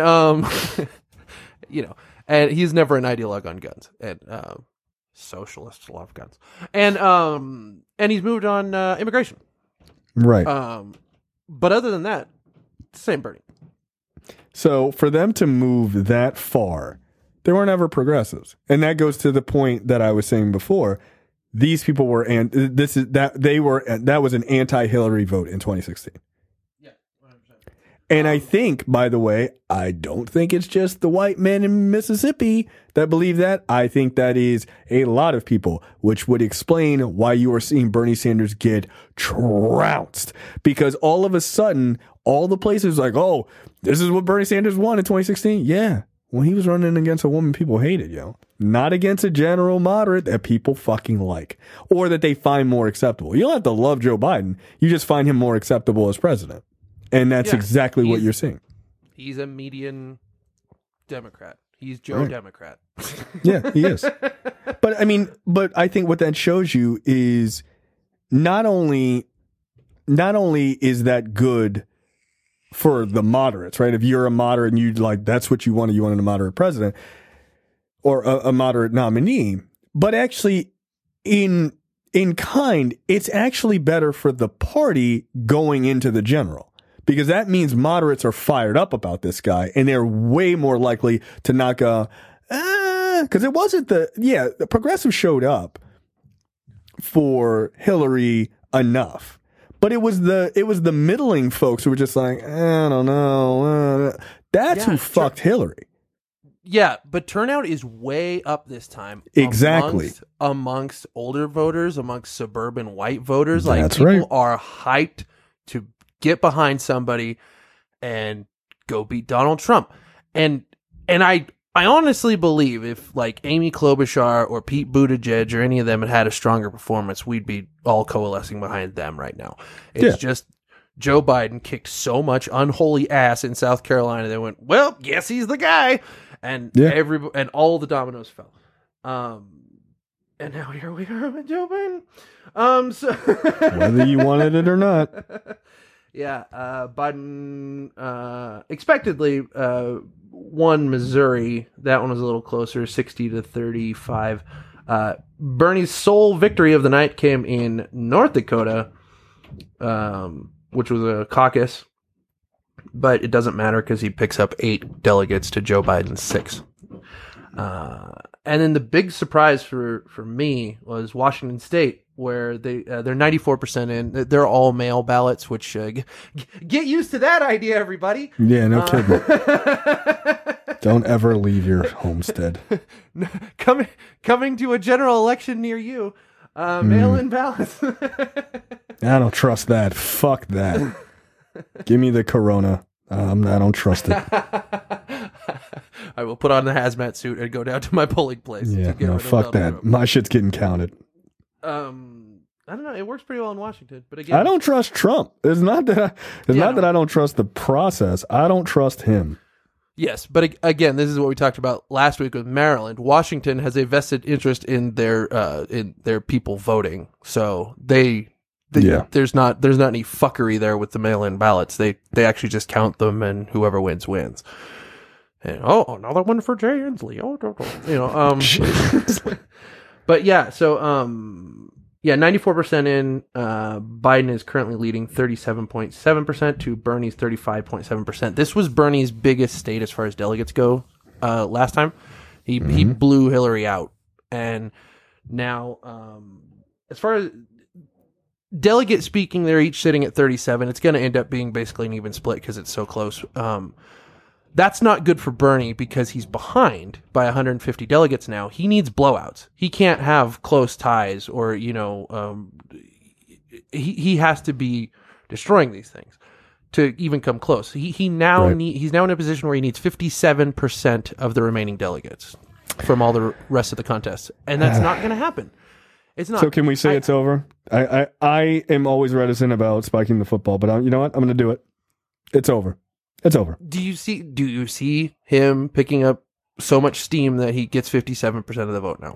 Speaker 2: and he's never an ideologue on guns. And socialists love guns. And he's moved on immigration.
Speaker 1: Right.
Speaker 2: But other than that, same Bernie.
Speaker 1: So for them to move that far, they weren't ever progressives. And that goes to the point that I was saying before. These people were, and that was an anti-Hillary vote in 2016.
Speaker 2: Yeah, 100%.
Speaker 1: And I think, by the way, I don't think it's just the white men in Mississippi that believe that. I think that is a lot of people, which would explain why you are seeing Bernie Sanders get trounced. Because all of a sudden, all the places like, oh, this is what Bernie Sanders won in 2016. Yeah. When he was running against a woman people hated, not against a general moderate that people fucking like or that they find more acceptable. You don't have to love Joe Biden. You just find him more acceptable as president. And that's exactly what you're seeing.
Speaker 2: He's a median Democrat. He's Joe Democrat.
Speaker 1: Yeah, he is. But I think what that shows you is not only is that good for the moderates, right? If you're a moderate and you that's what you wanted a moderate president or a moderate nominee, but actually in kind, it's actually better for the party going into the general because that means moderates are fired up about this guy and they're way more likely to not go, because it wasn't the progressives showed up for Hillary enough. But it was the middling folks who were just like, I don't know. That's who fucked Hillary.
Speaker 2: Yeah, but turnout is way up this time.
Speaker 1: Exactly.
Speaker 2: Amongst older voters, amongst suburban white voters.
Speaker 1: That's
Speaker 2: people are hyped to get behind somebody and go beat Donald Trump. And I honestly believe if Amy Klobuchar or Pete Buttigieg or any of them had a stronger performance, we'd be all coalescing behind them right now. It's just Joe Biden kicked so much unholy ass in South Carolina. They went, well, guess he's the guy. And and all the dominoes fell. And now here we are with Joe Biden. So
Speaker 1: whether you wanted it or not.
Speaker 2: Yeah, Biden expectedly won Missouri. That one was a little closer, 60-35. Bernie's sole victory of the night came in North Dakota, which was a caucus. But it doesn't matter because he picks up 8 delegates to Joe Biden's 6. And then the big surprise for me was Washington State, where they're 94% in. They're all mail ballots, which get used to that idea, everybody.
Speaker 1: Yeah, no kidding. Don't ever leave your homestead.
Speaker 2: Coming to a general election near you, mail-in ballots.
Speaker 1: I don't trust that. Fuck that. Give me the Corona. I don't trust it.
Speaker 2: I will put on the hazmat suit and go down to my polling place.
Speaker 1: Yeah, no, fuck that. My shit's getting counted.
Speaker 2: I don't know. It works pretty well in Washington, but again,
Speaker 1: I don't trust Trump. It's not that I don't trust the process. I don't trust him.
Speaker 2: Yes, but again, this is what we talked about last week with Maryland. Washington has a vested interest in their people voting, so there's not any fuckery there with the mail-in ballots. They actually just count them, and whoever wins wins. And, another one for Jay Inslee. But yeah, so 94% in. Biden is currently leading 37.7% to Bernie's 35.7%. This was Bernie's biggest state as far as delegates go. Last time, he blew Hillary out, and now as far as delegate speaking, they're each sitting at 37. It's going to end up being basically an even split because it's so close. That's not good for Bernie because he's behind by 150 delegates now. He needs blowouts. He can't have close ties or, he has to be destroying these things to even come close. He's now in a position where he needs 57% of the remaining delegates from all the rest of the contests. And that's not going to happen. It's not.
Speaker 1: So can we say it's over? I am always reticent about spiking the football, but you know what? I'm going to do it. It's over. It's over.
Speaker 2: Do you see him picking up so much steam that he gets 57% of the vote now?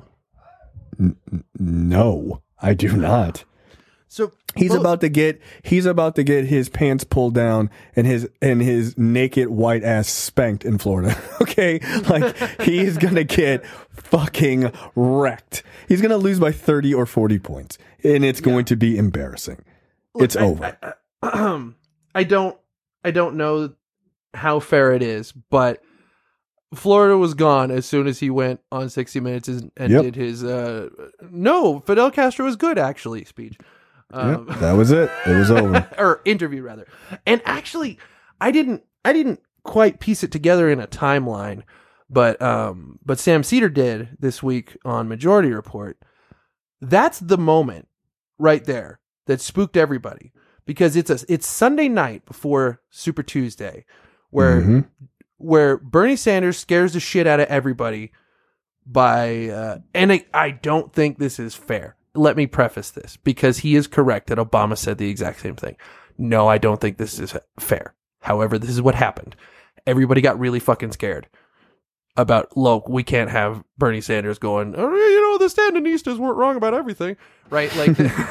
Speaker 1: No, I do not.
Speaker 2: So
Speaker 1: he's about to get his pants pulled down and his naked white ass spanked in Florida. Okay? He's going to get fucking wrecked. He's going to lose by 30 or 40 points and it's going to be embarrassing. Look, it's over.
Speaker 2: I don't know how fair it is, but Florida was gone as soon as he went on 60 Minutes and did his no, Fidel Castro was good actually speech.
Speaker 1: That was it. It was over.
Speaker 2: Or interview rather. And actually I didn't quite piece it together in a timeline, but Sam Cedar did this week on Majority Report. That's the moment right there that spooked everybody because it's Sunday night before Super Tuesday where where Bernie Sanders scares the shit out of everybody by, and I don't think this is fair. Let me preface this, because he is correct that Obama said the exact same thing. No, I don't think this is fair. However, this is what happened. Everybody got really fucking scared about, look, we can't have Bernie Sanders going, oh, the Sandinistas weren't wrong about everything, right? Like,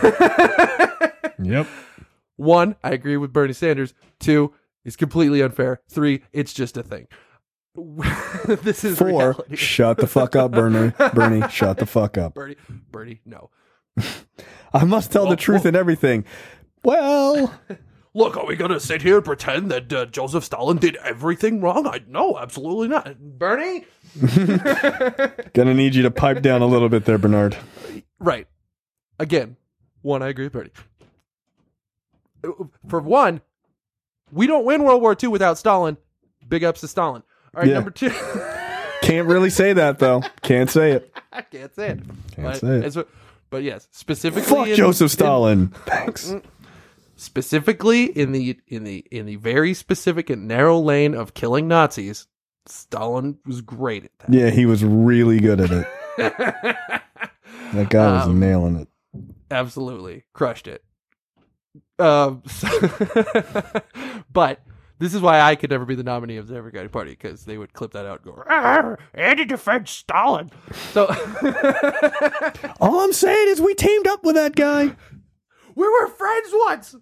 Speaker 1: Yep.
Speaker 2: 1, I agree with Bernie Sanders. 2, it's completely unfair. 3, it's just a thing. This is
Speaker 1: 4,
Speaker 2: reality.
Speaker 1: shut the fuck up, Bernie. Bernie, shut the fuck up.
Speaker 2: Bernie, no.
Speaker 1: I must tell the truth in everything. Well,
Speaker 2: Look, are we going to sit here and pretend that Joseph Stalin did everything wrong? No, absolutely not. Bernie?
Speaker 1: gonna need you to pipe down a little bit there, Bernard.
Speaker 2: Right. Again, 1, I agree with Bernie. For 1, we don't win World War II without Stalin. Big ups to Stalin. All right,
Speaker 1: Yeah.
Speaker 2: number 2.
Speaker 1: Can't really say that, though. Can't say it.
Speaker 2: I can't say it.
Speaker 1: Can't say it.
Speaker 2: But yes, specifically
Speaker 1: Fuck Joseph Stalin. Thanks.
Speaker 2: Specifically in the very specific and narrow lane of killing Nazis, Stalin was great at that.
Speaker 1: Yeah, he was really good at it. That guy was nailing it.
Speaker 2: Absolutely crushed it. But this is why I could never be the nominee of the Democratic Party, because they would clip that out and go, Andy defends Stalin. So
Speaker 1: All I'm saying is we teamed up with that guy.
Speaker 2: we were friends once.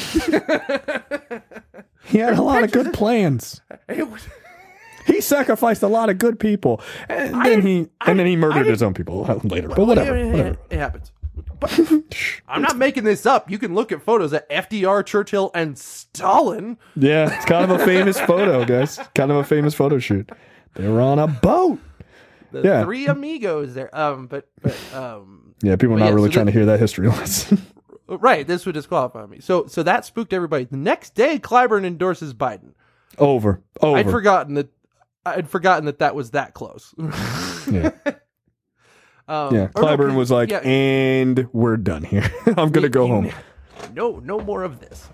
Speaker 1: He had a lot of good plans.
Speaker 2: It was,
Speaker 1: He sacrificed a lot of good people, and then he murdered his own people later. But whatever.
Speaker 2: It happens. But I'm not making this up. You can look at photos of FDR, Churchill, and Stalin.
Speaker 1: Yeah, it's kind of a famous photo, guys. Kind of a famous photo shoot. They were on a boat.
Speaker 2: The 3 amigos there.
Speaker 1: Yeah, people are not really trying to hear that history lesson.
Speaker 2: Right, this would disqualify me. So that spooked everybody. The next day, Clyburn endorses Biden.
Speaker 1: Over.
Speaker 2: I'd forgotten that was that close.
Speaker 1: Yeah. Clyburn was like, and we're done here. I'm gonna go home.
Speaker 2: No more of this.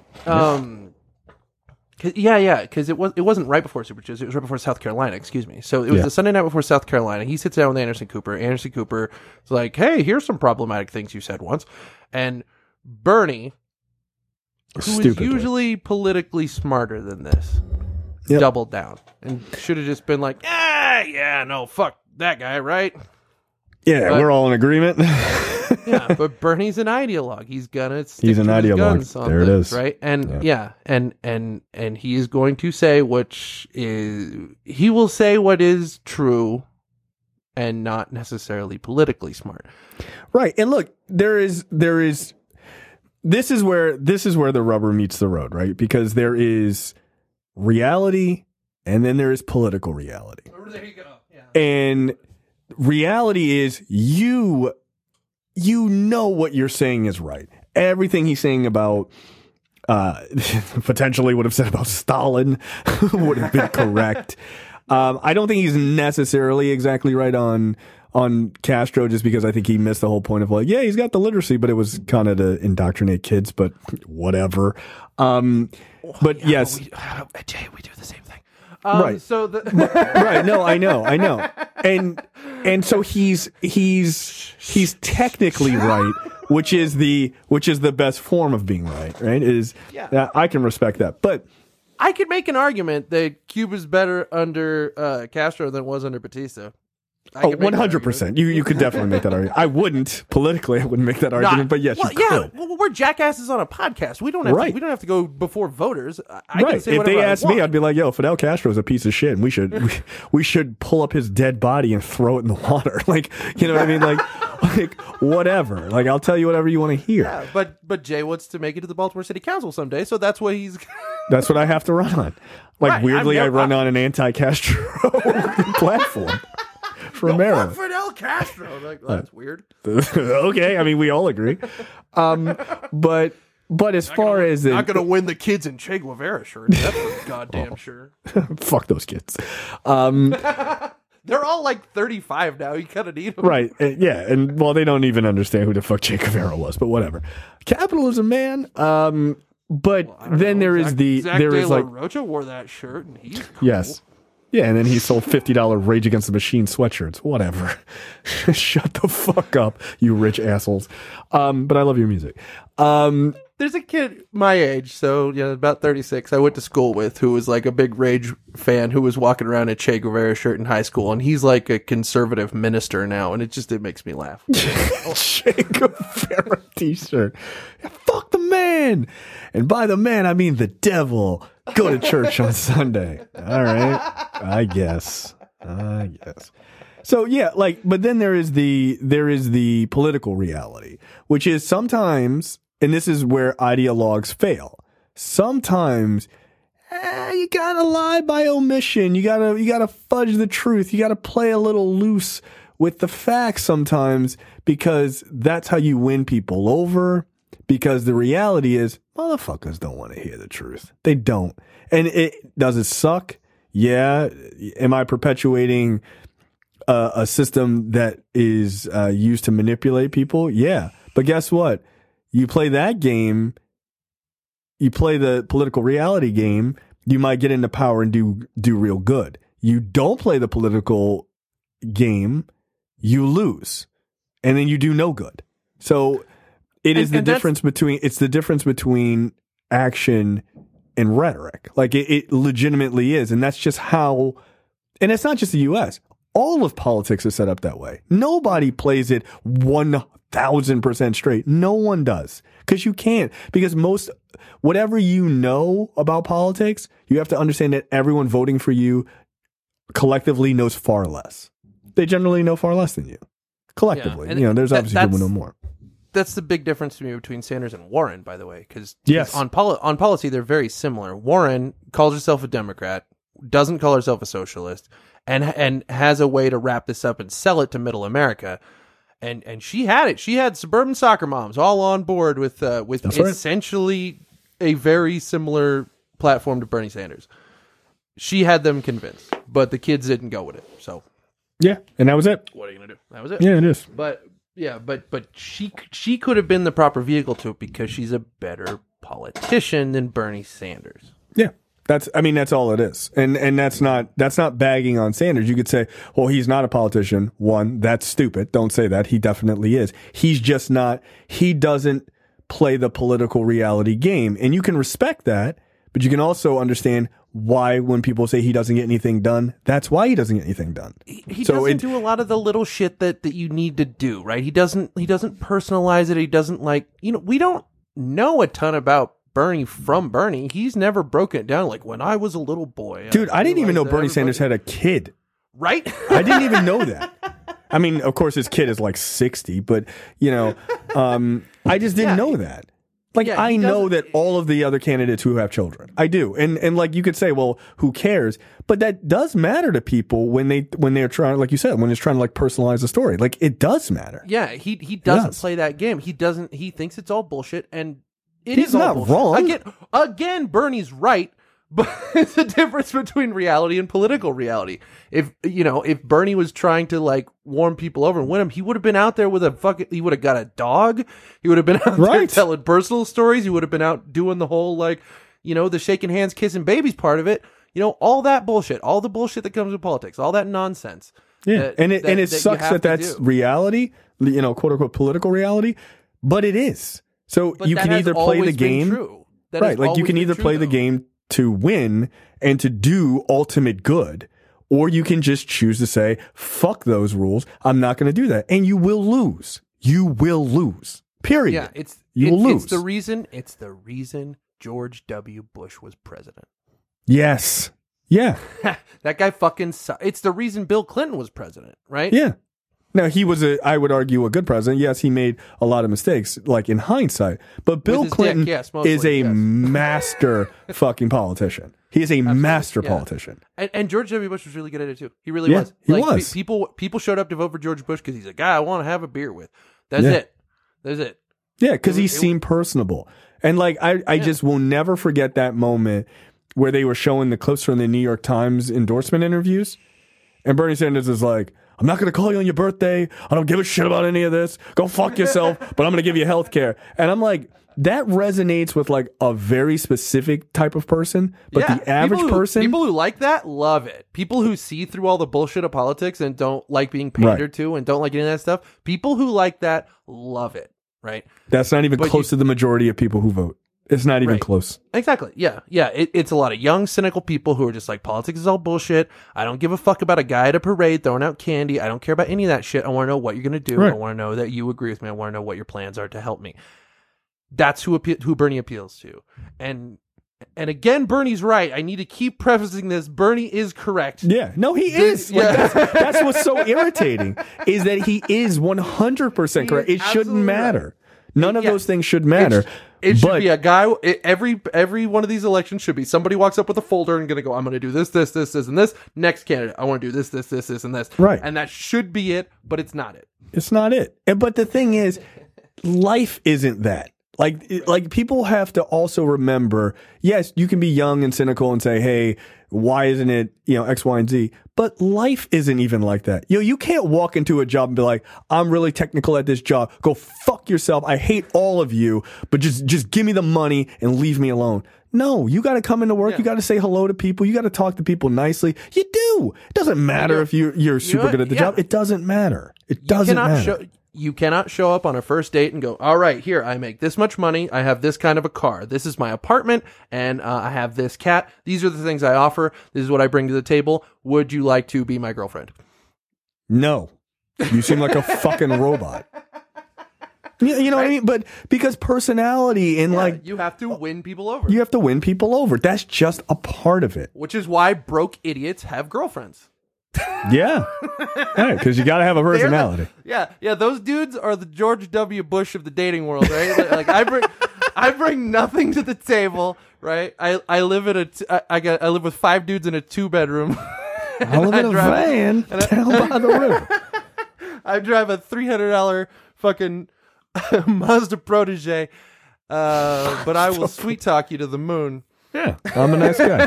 Speaker 2: Because it wasn't right before Super Tuesday. It was right before South Carolina. Excuse me. So it was the Sunday night before South Carolina. He sits down with Anderson Cooper. Anderson Cooper is like, "Hey, here's some problematic things you said once," and Bernie, who is usually politically smarter than this, doubled down and should have just been like, no, fuck that guy, right?
Speaker 1: Yeah, but we're all in agreement.
Speaker 2: Yeah, but Bernie's an ideologue. He's gonna stick
Speaker 1: He's an
Speaker 2: to his
Speaker 1: ideologue.
Speaker 2: guns on
Speaker 1: There it
Speaker 2: things,
Speaker 1: is.
Speaker 2: right? And and he is going to say he will say what is true and not necessarily politically smart.
Speaker 1: Right. And look, there is this is where the rubber meets the road, right? Because there is reality and then there is political reality.
Speaker 2: Oh, there you go. Yeah.
Speaker 1: And reality is you know what you're saying is right. Everything he's saying about potentially would have said about Stalin would have been correct. I don't think he's necessarily exactly right on Castro, just because I think he missed the whole point of like, yeah, he's got the literacy, but it was kind of to indoctrinate kids, but whatever. Yes.
Speaker 2: Jay, we do the same thing.
Speaker 1: Right.
Speaker 2: So
Speaker 1: right. No, I know. And so he's technically right, which is the best form of being right. Right. I can respect that, but
Speaker 2: I could make an argument that Cuba's better under Castro than it was under Batista.
Speaker 1: 100%. You could definitely make that argument. I wouldn't politically. I wouldn't make that argument, but yes, you could.
Speaker 2: Yeah, well, we're jackasses on a podcast. We don't have to go before voters. I can say
Speaker 1: if they
Speaker 2: I
Speaker 1: asked
Speaker 2: want.
Speaker 1: me, I'd be like, "Yo, Fidel Castro's a piece of shit, and we should pull up his dead body and throw it in the water." Like, you know what I mean? Like whatever. Like, I'll tell you whatever you want to hear.
Speaker 2: Yeah, but Jay wants to make it to the Baltimore City Council someday, so that's what he's.
Speaker 1: That's what I have to run on. Like, right, weirdly, I run on an anti-Castro platform. Romero.
Speaker 2: Fidel Castro. Like, that's weird.
Speaker 1: Okay, I mean, we all agree. But as far as
Speaker 2: not going to win the kids in Che Guevara shirt. That's for goddamn sure.
Speaker 1: Fuck those kids.
Speaker 2: They're all like 35 now. You kind of need them.
Speaker 1: Right. Yeah. And well, they don't even understand who the fuck Che Guevara was, but whatever. Capitalism, man. But then there is
Speaker 2: Zach De La Rocha wore that shirt and he's cool.
Speaker 1: Yes. Yeah, and then he sold $50 Rage Against the Machine sweatshirts. Whatever. Shut the fuck up, you rich assholes. But I love your music.
Speaker 2: There's a kid my age, so about 36, I went to school with, who was like a big Rage fan, who was walking around in a Che Guevara shirt in high school, and he's like a conservative minister now, and it makes me laugh.
Speaker 1: Che Guevara t-shirt. Yeah, fuck the man. And by the man, I mean the devil. Go to church on Sunday. All right. I guess. So yeah, but then there is the political reality, which is sometimes, and this is where ideologues fail. Sometimes you gotta lie by omission. You gotta fudge the truth. You gotta play a little loose with the facts sometimes, because that's how you win people over. Because the reality is, motherfuckers don't want to hear the truth. They don't. And does it suck? Yeah. Am I perpetuating a system that is used to manipulate people? Yeah. But guess what? You play that game, you play the political reality game, you might get into power and do real good. You don't play the political game, you lose. And then you do no good. So it's the difference between action and rhetoric. Like it legitimately is. And that's just how, and it's not just the US. All of politics is set up that way. Nobody plays it 1000% straight. No one does. Because you can't. Because whatever you know about politics, you have to understand that everyone voting for you collectively knows far less. They generally know far less than you. Collectively.
Speaker 2: Yeah,
Speaker 1: there's obviously people who know more.
Speaker 2: That's the big difference to me between Sanders and Warren, by the way, because
Speaker 1: yes,
Speaker 2: on policy they're very similar. Warren calls herself a Democrat, doesn't call herself a socialist, and has a way to wrap this up and sell it to middle America. And she had it. She had suburban soccer moms all on board with
Speaker 1: That's
Speaker 2: essentially a very similar platform to Bernie Sanders. She had them convinced, but the kids didn't go with it. So
Speaker 1: yeah, and that was it.
Speaker 2: What are you gonna do? That was it.
Speaker 1: Yeah, it is.
Speaker 2: But she could have been the proper vehicle to it because she's a better politician than Bernie Sanders.
Speaker 1: Yeah. That's all it is. And that's not bagging on Sanders. You could say, well, he's not a politician. One, that's stupid. Don't say that. He definitely is. He doesn't play the political reality game. And you can respect that, but you can also understand why when people say he doesn't get anything done, that's why he doesn't get anything done.
Speaker 2: He doesn't do a lot of the little shit that you need to do, right? He doesn't personalize it. He doesn't we don't know a ton about Bernie from Bernie. He's never broken it down like when I was a little boy.
Speaker 1: Dude, I didn't even know Bernie Sanders had a kid.
Speaker 2: Right?
Speaker 1: I didn't even know that. I mean, of course his kid is like 60, but I just didn't know that. Like, yeah, I know that all of the other candidates who have children. I do. And like you could say, well, who cares? But that does matter to people when they're trying, like you said, when it's trying to like personalize the story. Like, it does matter.
Speaker 2: Yeah, he doesn't play that game. He thinks it's all bullshit, and
Speaker 1: he's not
Speaker 2: bullshit.
Speaker 1: Wrong.
Speaker 2: Again, Bernie's right, but it's a difference between reality and political reality. If Bernie was trying to like warm people over and win him, he would have been out there with he would have got a dog. He would have been out there telling personal stories. He would have been out doing the whole the shaking hands, kissing babies part of it. All that bullshit, all the bullshit that comes with politics, all that nonsense.
Speaker 1: Yeah. It sucks that that's reality, quote unquote political reality, but it is. So you can either play the game, right? Like you can either play the game to win and to do ultimate good, or you can just choose to say, fuck those rules. I'm not going to do that. And you will lose. You will lose. Period.
Speaker 2: Yeah,
Speaker 1: you will lose.
Speaker 2: It's the reason George W. Bush was president.
Speaker 1: Yes. Yeah.
Speaker 2: That guy fucking it's the reason Bill Clinton was president, right?
Speaker 1: Yeah. Now, he was I would argue, a good president. Yes, he made a lot of mistakes, like in hindsight. But Bill Clinton is a master fucking politician. He is a master politician.
Speaker 2: And George W. Bush was really good at it, too. He really was.
Speaker 1: He was.
Speaker 2: People showed up to vote for George Bush because he's a guy I want to have a beer with. That's it. Yeah,
Speaker 1: because he seemed personable. And like I just will never forget that moment where they were showing the clips from the New York Times endorsement interviews. And Bernie Sanders is like, I'm not going to call you on your birthday. I don't give a shit about any of this. Go fuck yourself, but I'm going to give you health care. And I'm like, that resonates with like a very specific type of person, but the average person...
Speaker 2: People who like that love it. People who see through all the bullshit of politics and don't like being pandered to and don't like any of that stuff, people who like that love it, right?
Speaker 1: That's not even close to the majority of people who vote. It's not even close.
Speaker 2: Exactly. Yeah. Yeah. It's a lot of young, cynical people who are just like, politics is all bullshit. I don't give a fuck about a guy at a parade throwing out candy. I don't care about any of that shit. I want to know what you're going to do. Right. I want to know that you agree with me. I want to know what your plans are to help me. That's who Bernie appeals to. And again, Bernie's right. I need to keep prefacing this. Bernie is correct.
Speaker 1: Yeah. No, he is. Like, that's what's so irritating is that he is 100% correct. It shouldn't matter. None of those things should matter.
Speaker 2: It should be a guy. Every one of these elections should be somebody walks up with a folder and going to go, I'm going to do this, and this. Next candidate, I want to do this, and this.
Speaker 1: Right.
Speaker 2: And that should be it, but it's not it.
Speaker 1: It's not it. But the thing is, life isn't that. Like people have to also remember, yes, you can be young and cynical and say, hey, why isn't it, X, Y, and Z? But life isn't even like that. You can't walk into a job and be like, I'm really technical at this job. Go fuck yourself. I hate all of you, but just give me the money and leave me alone. No, you got to come into work. Yeah. You got to say hello to people. You got to talk to people nicely. You do. It doesn't matter if you're super good at the job. It doesn't matter. It doesn't matter.
Speaker 2: You cannot show up on a first date and go, all right, here, I make this much money. I have this kind of a car. This is my apartment, and I have this cat. These are the things I offer. This is what I bring to the table. Would you like to be my girlfriend?
Speaker 1: No. You seem like a fucking robot. You know what I mean? But because personality and
Speaker 2: you have to win people over.
Speaker 1: You have to win people over. That's just a part of it.
Speaker 2: Which is why broke idiots have girlfriends.
Speaker 1: Yeah, because you got to have a personality.
Speaker 2: Yeah. Those dudes are the George W. Bush of the dating world, right? Like I bring nothing to the table, right? I live in I live with 5 dudes in a 2-bedroom.
Speaker 1: I live in a van down by the river.
Speaker 2: I drive a $300 fucking Mazda Protege, but I will sweet talk you to the moon.
Speaker 1: Yeah, I'm a nice guy.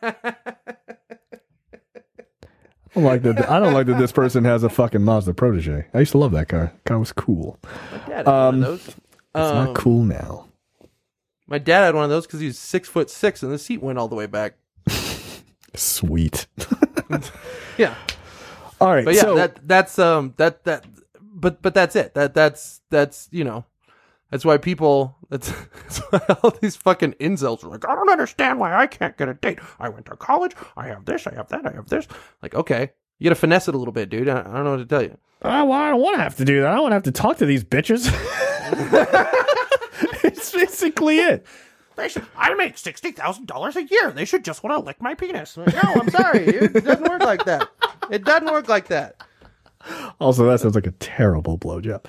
Speaker 1: I don't like that this person has a fucking Mazda Protege. I used to love that car. Car was cool.
Speaker 2: My dad had one of those.
Speaker 1: It's not cool now.
Speaker 2: My dad had one of those because he was 6'6" and the seat went all the way back.
Speaker 1: Sweet.
Speaker 2: Yeah.
Speaker 1: All right.
Speaker 2: But yeah, but that's it. That's that's why that's why all these fucking incels are like, I don't understand why I can't get a date. I went to college. I have this. I have that. I have this. Like, okay, you got to finesse it a little bit, dude. I don't know what to tell you.
Speaker 1: Well, I don't want to have to do that. I don't want to have to talk to these bitches. It's basically it.
Speaker 2: I make $60,000 a year. They should just want to lick my penis. Like, no, I'm sorry. It doesn't work like that. It doesn't work like that.
Speaker 1: Also, that sounds like a terrible blowjob.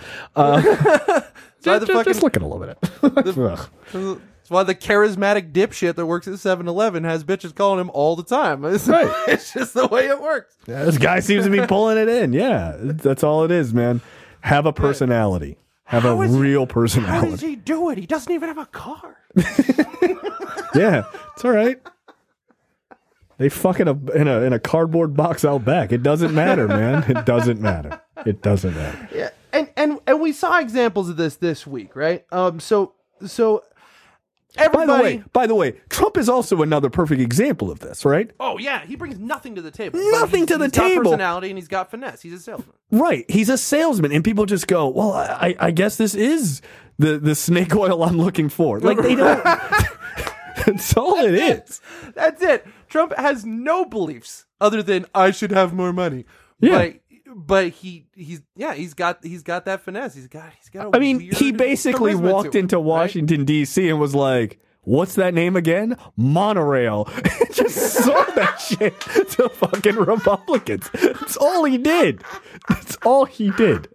Speaker 1: Just look at a little bit.
Speaker 2: That's why the charismatic dipshit that works at 7-Eleven has bitches calling him all the time. Right. It's just the way it works.
Speaker 1: Yeah, this guy seems to be pulling it in. Yeah, that's all it is, man. Have a personality. Have a real personality.
Speaker 2: How does he do it? He doesn't even have a car.
Speaker 1: Yeah, it's all right. They fuck in a cardboard box out back. It doesn't matter, man. It doesn't matter. It doesn't matter.
Speaker 2: Yeah, and we saw examples of this week, right? So everybody.
Speaker 1: By the way, Trump is also another perfect example of this, right?
Speaker 2: Oh yeah, he brings nothing to the table.
Speaker 1: Nothing to the table.
Speaker 2: He's got personality and he's got finesse. He's a salesman.
Speaker 1: Right. He's a salesman, and people just go, "Well, I guess this is the snake oil I'm looking for." Like they don't. That's all it is.
Speaker 2: That's it. Trump has no beliefs other than I should have more money.
Speaker 1: Yeah.
Speaker 2: But he's got that finesse. He's got.
Speaker 1: I mean, he basically walked into Washington D.C. and was like, "What's that name again? Monorail." Just sold that shit to fucking Republicans. That's all he did. That's all he did.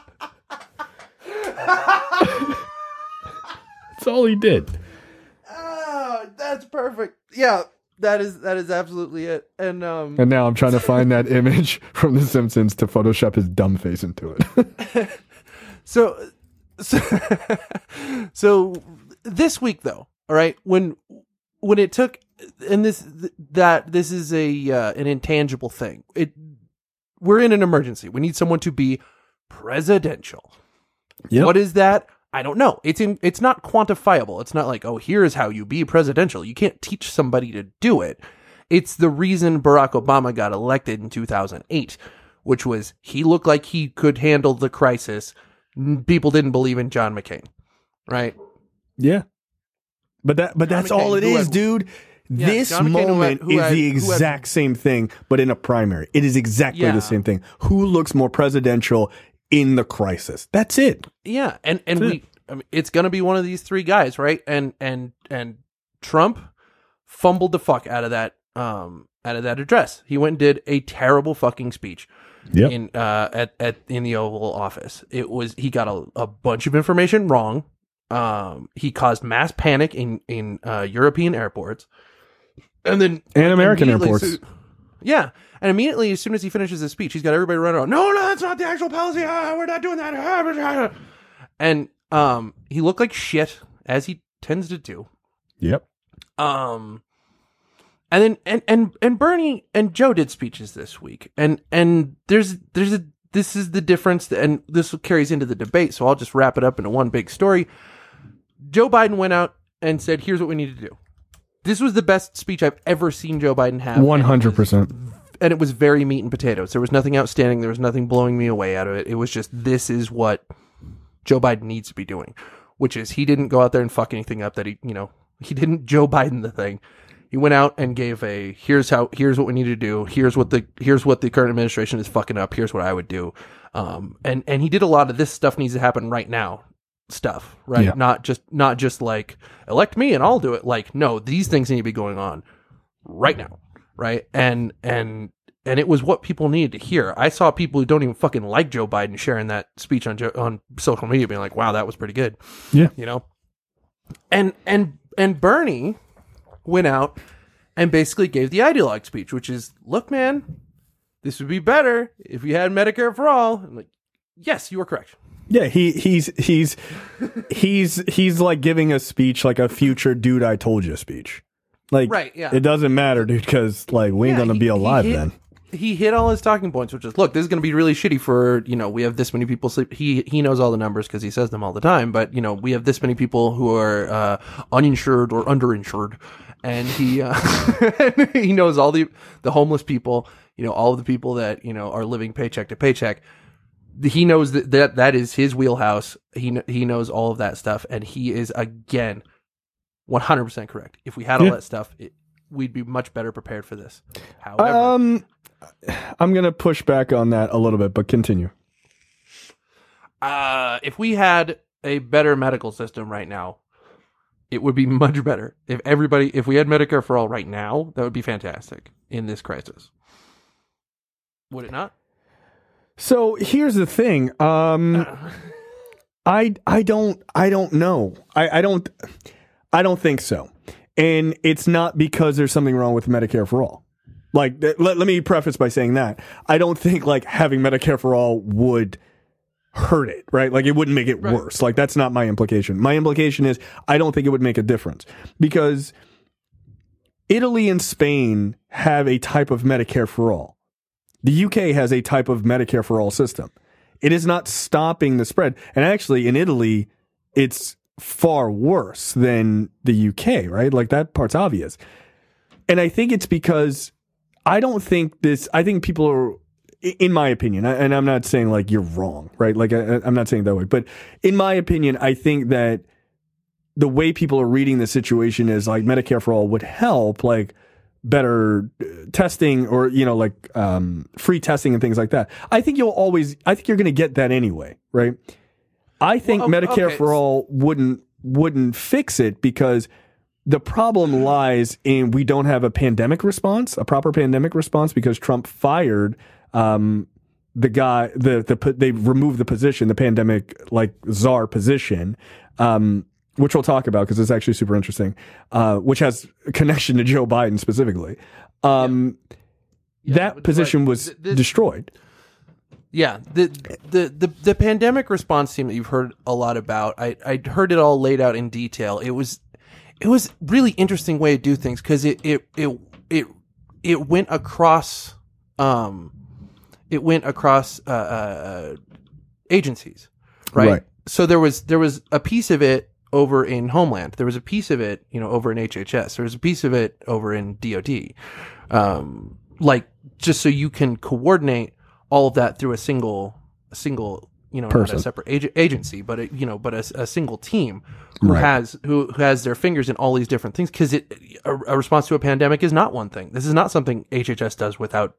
Speaker 1: That's all he did.
Speaker 2: Oh, that's perfect. Yeah. That is absolutely it. And
Speaker 1: now I'm trying to find that image from The Simpsons to Photoshop his dumb face into it.
Speaker 2: So this week though, all right, when it took, and this is an intangible thing. we're in an emergency. We need someone to be presidential.
Speaker 1: Yep.
Speaker 2: What is that? I don't know. It's not quantifiable. It's not like, oh, here's how you be presidential. You can't teach somebody to do it. It's the reason Barack Obama got elected in 2008, which was he looked like he could handle the crisis. People didn't believe in John McCain, right?
Speaker 1: Yeah. But that's
Speaker 2: McCain,
Speaker 1: all it is, dude.
Speaker 2: Yeah,
Speaker 1: this
Speaker 2: John McCain,
Speaker 1: moment
Speaker 2: who had-
Speaker 1: is the exact same thing, but in a primary. It is exactly
Speaker 2: Yeah.
Speaker 1: the same thing. Who looks more presidential in the crisis? That's it.
Speaker 2: Yeah, and it's gonna be one of these three guys, right? And Trump fumbled the fuck out of that address. He went and did a terrible fucking speech.
Speaker 1: Yep.
Speaker 2: In the Oval Office. He got a bunch of information wrong. He caused mass panic in European airports, and American
Speaker 1: airports.
Speaker 2: Yeah, and immediately as soon as he finishes his speech, he's got everybody running around. No, that's not the actual policy. We're not doing that. And he looked like shit, as he tends to do.
Speaker 1: Yep.
Speaker 2: And then Bernie and Joe did speeches this week, and this is the difference, and this carries into the debate. So I'll just wrap it up into one big story. Joe Biden went out and said, "Here's what we need to do." This was the best speech I've ever seen Joe Biden have.
Speaker 1: 100%.
Speaker 2: And it was very meat and potatoes. There was nothing outstanding. There was nothing blowing me away out of it. It was just, this is what Joe Biden needs to be doing, which is he didn't go out there and fuck anything up that he didn't Joe Biden the thing. He went out and gave here's what we need to do. Here's what the current administration is fucking up. Here's what I would do. And he did a lot of this stuff needs to happen right now stuff, right?
Speaker 1: Yeah.
Speaker 2: Not just like elect me and I'll do it. Like, no, these things need to be going on right now. Right. And it was what people needed to hear. I saw people who don't even fucking like Joe Biden sharing that speech on social media being like, wow, that was pretty good.
Speaker 1: Yeah.
Speaker 2: You know? And Bernie went out and basically gave the ideologue speech, which is, look, man, this would be better if we had Medicare for all. I'm like, yes, you are correct.
Speaker 1: Yeah, he's like giving a speech, like a future dude I told you speech. Like,
Speaker 2: right, yeah.
Speaker 1: It doesn't matter, dude, because like we ain't gonna be alive then.
Speaker 2: He hit all his talking points, which is, look, this is going to be really shitty for, we have this many people sleep. He knows all the numbers because he says them all the time, but, we have this many people who are uninsured or underinsured. And he knows all the homeless people, all of the people that, are living paycheck to paycheck. He knows that is his wheelhouse. He knows all of that stuff. And he is, again, 100% correct. If we had all that stuff, we'd be much better prepared for this. However,
Speaker 1: I'm going to push back on that a little bit, but continue.
Speaker 2: If we had a better medical system right now, it would be much better. If we had Medicare for all right now, that would be fantastic in this crisis. Would it not?
Speaker 1: So here's the thing. I don't know. I don't think so. And it's not because there's something wrong with Medicare for all. Like, let me preface by saying that I don't think like having Medicare for all would hurt it, right? Like it wouldn't make it worse. Like that's not my implication. My implication is I don't think it would make a difference because Italy and Spain have a type of Medicare for all. The UK has a type of Medicare for all system. It is not stopping the spread. And actually in Italy, it's far worse than the UK, right? Like that part's obvious. And I think it's because I think people are, in my opinion, and I'm not saying like you're wrong, right? Like I'm not saying it that way, but in my opinion, I think that the way people are reading the situation is like Medicare for all would help, like better testing or, like free testing and things like that. I think you're going to get that anyway, right? I think Medicare for all wouldn't fix it because the problem lies in we don't have a proper pandemic response because Trump fired the guy, they removed the position, the pandemic like czar position, which we'll talk about because it's actually super interesting, which has a connection to Joe Biden specifically. That position was destroyed.
Speaker 2: Yeah, the pandemic response team that you've heard a lot about, I heard it all laid out in detail. It was really interesting way to do things because it went across it went across agencies, right? So there was a piece of it over in Homeland. There was a piece of it, over in HHS. There was a piece of it over in DoD. Like just so you can coordinate all of that through a single, not a separate agency, but a single team who has their fingers in all these different things. Because a response to a pandemic is not one thing. This is not something HHS does without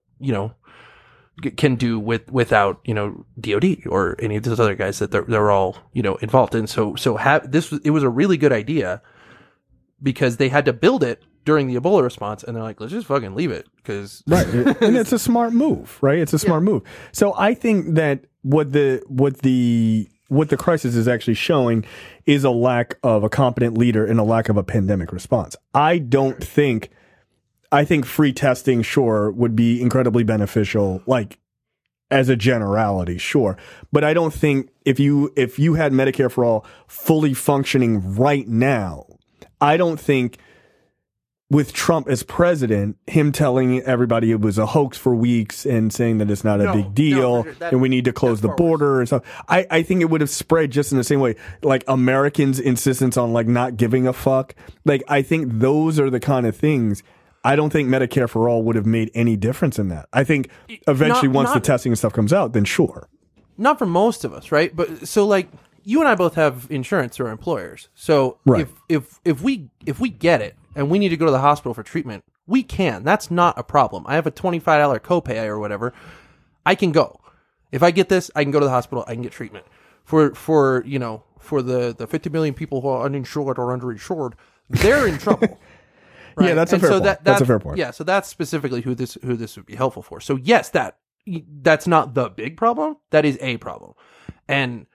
Speaker 2: can do without DoD or any of those other guys that they're all involved in. So it was a really good idea because they had to build it during the Ebola response, and they're like, let's just fucking leave it because
Speaker 1: and it's a smart move, right? It's a smart move. So I think that what the crisis is actually showing is a lack of a competent leader and a lack of a pandemic response. I think free testing, sure, would be incredibly beneficial, like as a generality, sure. But I don't think if you had Medicare for All fully functioning right now, I don't think with Trump as president, him telling everybody it was a hoax for weeks and saying that it's not a big deal and we need to close the border and stuff. I think it would have spread just in the same way, like Americans' insistence on like not giving a fuck. Like, I think those are the kind of things. I don't think Medicare for All would have made any difference in that. I think eventually once the testing and stuff comes out, then sure.
Speaker 2: Not for most of us, right? But so like you and I both have insurance through our employers. So if we get it and we need to go to the hospital for treatment, we can. That's not a problem. I have a $25 copay or whatever. I can go. If I get this, I can go to the hospital. I can get treatment. For the 50 million people who are uninsured or underinsured, they're in trouble. Right?
Speaker 1: Yeah, that's a fair point. That's a fair point.
Speaker 2: Yeah, so that's specifically who this would be helpful for. So yes, that's not the big problem. That is a problem, and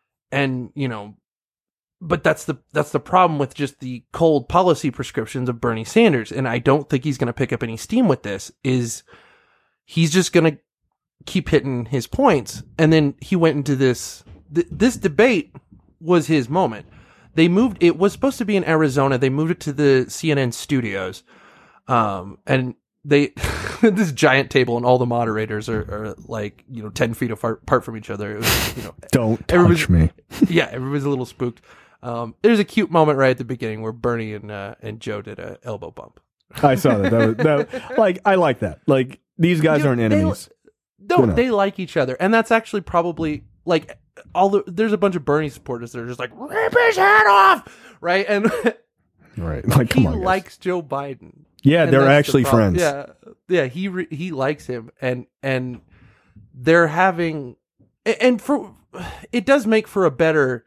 Speaker 2: but that's the problem with just the cold policy prescriptions of Bernie Sanders, and I don't think he's going to pick up any steam with this. Is he's just going to keep hitting his points, and then he went into this debate was his moment. It was supposed to be in Arizona. They moved it to the CNN studios. And they, this giant table and all the moderators are like, 10 feet apart from each other. It was,
Speaker 1: don't touch me.
Speaker 2: Yeah. Everybody's a little spooked. There's a cute moment right at the beginning where Bernie and Joe did a elbow bump.
Speaker 1: I saw that. Like, I like that. Like, these guys aren't enemies.
Speaker 2: They like each other. And that's actually probably like, there's a bunch of Bernie supporters that are just like, rip his head off, right? And
Speaker 1: right, like, come on,
Speaker 2: he likes Joe Biden.
Speaker 1: Yeah, they're actually friends.
Speaker 2: Yeah, he likes him, and they're having, and for it does make for a better,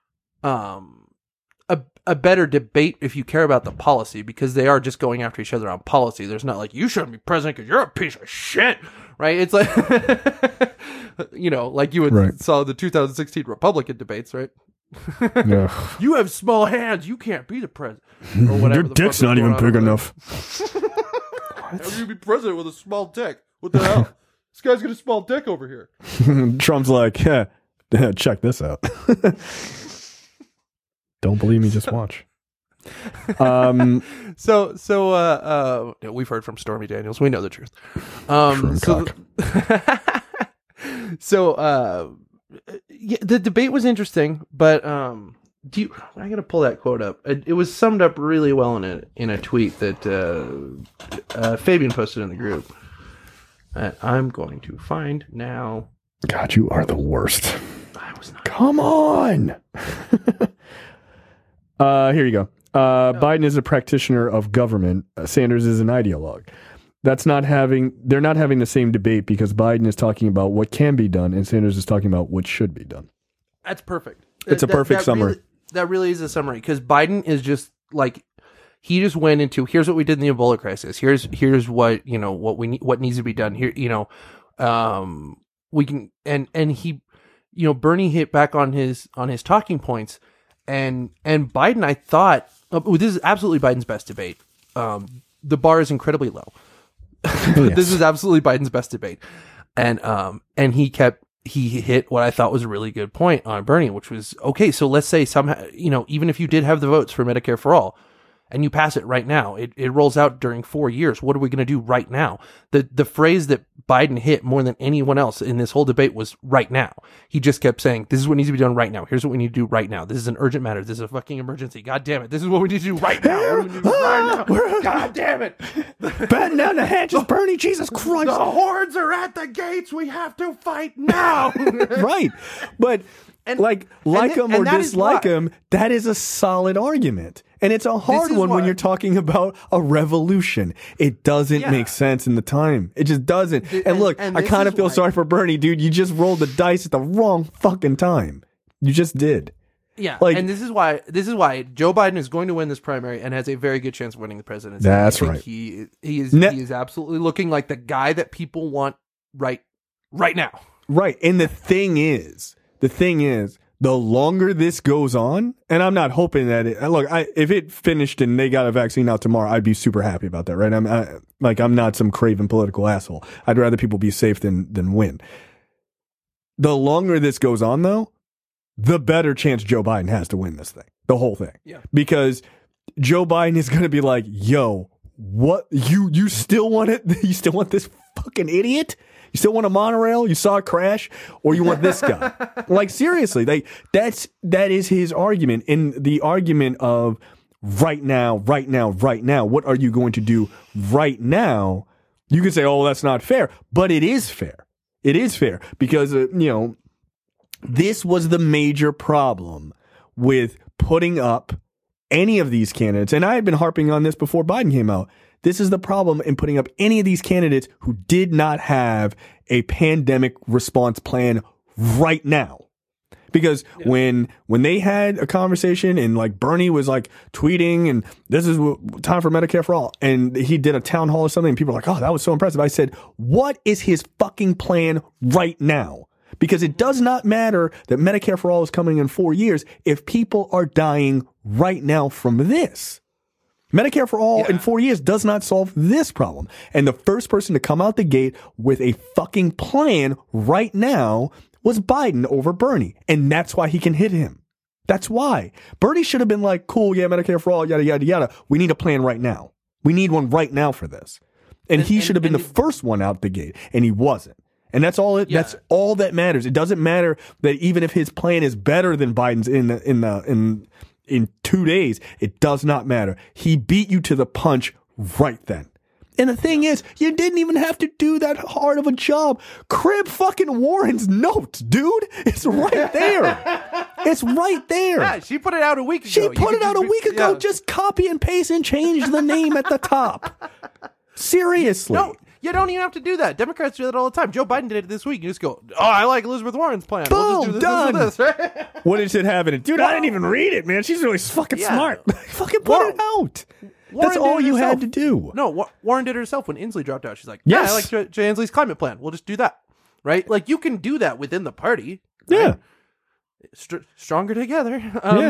Speaker 2: a better debate if you care about the policy, because they are just going after each other on policy. There's not like, you shouldn't be president because you're a piece of shit, right? It's like, like you saw the 2016 Republican debates, right?
Speaker 1: Yeah.
Speaker 2: You have small hands. You can't be the president. Or whatever.
Speaker 1: Your dick's not even big enough.
Speaker 2: How do you be president with a small dick? What the hell? This guy's got a small dick over here.
Speaker 1: Trump's like, yeah, check this out. Don't believe me, just watch.
Speaker 2: So we've heard from Stormy Daniels. We know the truth. The debate was interesting, but I gotta pull that quote up. It was summed up really well in a tweet that Fabian posted in the group. I'm going to find now.
Speaker 1: God, you are the worst.
Speaker 2: I was not.
Speaker 1: Come on. Here you go. Biden is a practitioner of government. Sanders is an ideologue. They're not having the same debate because Biden is talking about what can be done and Sanders is talking about what should be done.
Speaker 2: That's perfect.
Speaker 1: It's a perfect summary.
Speaker 2: That really is a summary, because Biden is just like, he just went into, here's what we did in the Ebola crisis. Here's what, what needs to be done here. We can, and he, Bernie hit back on his talking points, and Biden, I thought, this is absolutely Biden's best debate. The bar is incredibly low.
Speaker 1: Yes.
Speaker 2: This is absolutely Biden's best debate. And he hit what I thought was a really good point on Bernie, which was, okay, so let's say somehow, even if you did have the votes for Medicare for All, and you pass it right now. It rolls out during 4 years. What are we going to do right now? The phrase that Biden hit more than anyone else in this whole debate was right now. He just kept saying, this is what needs to be done right now. Here's what we need to do right now. This is an urgent matter. This is a fucking emergency. God damn it. This is what we need to do right now. What do we need to do right now? God damn it.
Speaker 1: Batten down the hatches, Bernie. Jesus Christ.
Speaker 2: The hordes are at the gates. We have to fight now.
Speaker 1: Right. But like him or dislike him, that is a solid argument. And it's a hard one when you're talking about a revolution. It doesn't make sense in the time. It just doesn't. And look, I kind of feel sorry for Bernie, dude. You just rolled the dice at the wrong fucking time. You just did.
Speaker 2: Yeah, and this is why Joe Biden is going to win this primary and has a very good chance of winning the presidency.
Speaker 1: That's right.
Speaker 2: He is absolutely looking like the guy that people want right now.
Speaker 1: Right. And the thing is, the longer this goes on, and I'm not hoping that if it finished and they got a vaccine out tomorrow, I'd be super happy about that, right? I'm not some craven political asshole. I'd rather people be safe than win. The longer this goes on, though, the better chance Joe Biden has to win this thing, the whole thing.
Speaker 2: Yeah.
Speaker 1: Because Joe Biden is going to be like, yo, what? You still want it? You still want this fucking idiot? You still want a monorail? You saw it crash? Or you want this guy? Like, seriously, that is his argument. And the argument of right now, what are you going to do right now? You can say, oh, that's not fair. But it is fair. It is fair because, this was the major problem with putting up any of these candidates. And I had been harping on this before Biden came out. This is the problem in putting up any of these candidates who did not have a pandemic response plan right now. Because when they had a conversation and like Bernie was like tweeting and this is time for Medicare for all, and he did a town hall or something and people were like, oh, that was so impressive. I said, what is his fucking plan right now? Because it does not matter that Medicare for all is coming in 4 years if people are dying right now from this. Medicare for all in 4 years does not solve this problem. And the first person to come out the gate with a fucking plan right now was Biden over Bernie. And that's why he can hit him. That's why. Bernie should have been like, cool, yeah, Medicare for all, yada, yada, yada. We need a plan right now. We need one right now for this. And he should have been the first one out the gate. And he wasn't. And that's all that's all that matters. It doesn't matter that even if his plan is better than Biden's in 2 days, it does not matter. He beat you to the punch right then. And the thing is, you didn't even have to do that hard of a job. Crib fucking Warren's notes, dude. It's right there. It's right there.
Speaker 2: Yeah, she put it out a week ago.
Speaker 1: She put it out a week ago. Yeah. Just copy and paste and change the name at the top. Seriously.
Speaker 2: No. You don't even have to do that. Democrats do that all the time. Joe Biden did it this week. You just go, oh, I like Elizabeth Warren's plan.
Speaker 1: Boom,
Speaker 2: we'll just do this,
Speaker 1: done.
Speaker 2: This, right?
Speaker 1: What did it have in it? Dude, I didn't even read it, man. She's really fucking smart. Fucking put it out.
Speaker 2: Warren
Speaker 1: That's all you had to do.
Speaker 2: No, Warren did it herself when Inslee dropped out. She's like, yeah, I like Jay Inslee's climate plan. We'll just do that. Right? Like, you can do that within the party. Right? Yeah. Stronger together.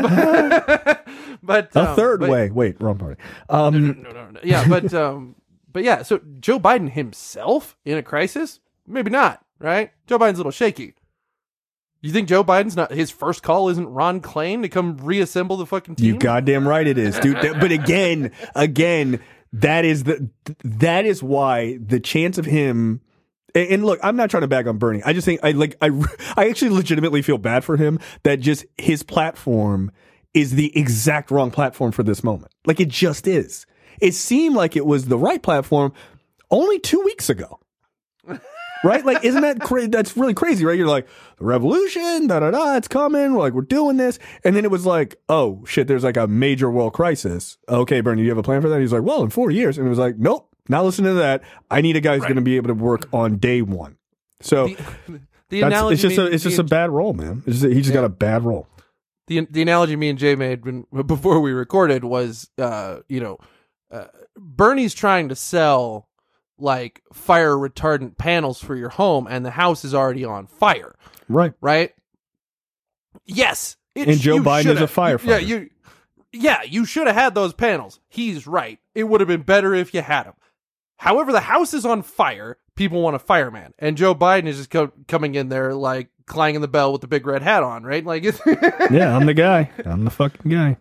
Speaker 2: But
Speaker 1: a third way. Wait, wrong party.
Speaker 2: No. Yeah, but yeah, so Joe Biden himself in a crisis? Maybe not, right? Joe Biden's a little shaky. You think Joe Biden's not, his first call isn't Ron Klain to come reassemble the fucking team?
Speaker 1: You goddamn right it is, dude. But again, that is why the chance of him, and look, I'm not trying to bag on Bernie. I just think I actually legitimately feel bad for him that just his platform is the exact wrong platform for this moment. Like, it just is. It seemed like it was the right platform only 2 weeks ago. Right? Like, isn't that crazy? That's really crazy, right? You're like, the revolution, it's coming. We're doing this. And then it was like, oh, shit, there's like a major world crisis. Okay, Bernie, do you have a plan for that? He's like, well, in 4 years. And it was like, nope, not listening to that. I need a guy who's going to be able to work on day one. So
Speaker 2: the analogy
Speaker 1: it's just a bad role, man. He just got a bad role.
Speaker 2: The analogy me and Jay made before we recorded was, Bernie's trying to sell like fire retardant panels for your home and the house is already on fire. Right? Yes.
Speaker 1: And Joe Biden is a firefighter.
Speaker 2: You should have had those panels. He's right. It would have been better if you had them. However, the house is on fire. People want a fireman. And Joe Biden is just coming in there like clanging the bell with the big red hat on, right? Like,
Speaker 1: yeah, I'm the guy. I'm the fucking guy.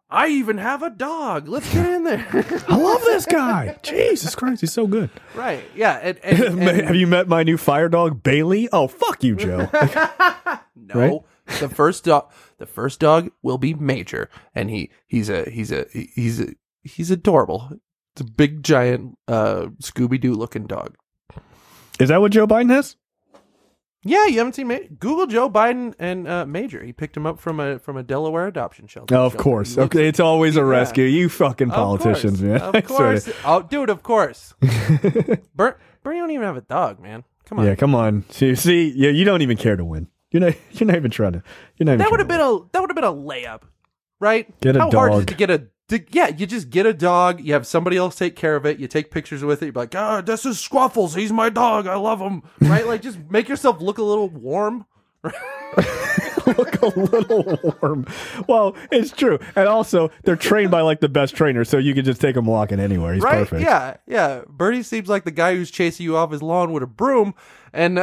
Speaker 2: I even have a dog. Let's get in there.
Speaker 1: I love this guy. Jesus Christ, he's so good.
Speaker 2: Right. Yeah. And
Speaker 1: Have you met my new fire dog, Bailey? Oh, fuck you, Joe.
Speaker 2: no.
Speaker 1: Right?
Speaker 2: The first dog will be Major, and he's adorable. It's a big giant Scooby-Doo looking dog.
Speaker 1: Is that what Joe Biden has?
Speaker 2: Yeah, you haven't seen Google Joe Biden and Major. He picked him up from a Delaware adoption shelter.
Speaker 1: Oh, of course. Okay, it's always a rescue. You fucking politicians, man.
Speaker 2: Of course. Oh, dude, of course. Bernie don't even have a dog, man. Come on.
Speaker 1: Yeah, come on. See, yeah, you don't even care to win. You're not even trying to.
Speaker 2: That would have been a layup, right?
Speaker 1: Get a
Speaker 2: How
Speaker 1: dog.
Speaker 2: hard is it to get a? Yeah, you just get a dog. You have somebody else take care of it. You take pictures with it. You're like, this is Squaffles. He's my dog. I love him. Right? Like, just make yourself look a little warm.
Speaker 1: Look a little warm. Well, it's true, and also they're trained by like the best trainer, so you can just take him walking anywhere. He's
Speaker 2: right?
Speaker 1: perfect.
Speaker 2: Yeah. Bernie seems like the guy who's chasing you off his lawn with a broom, and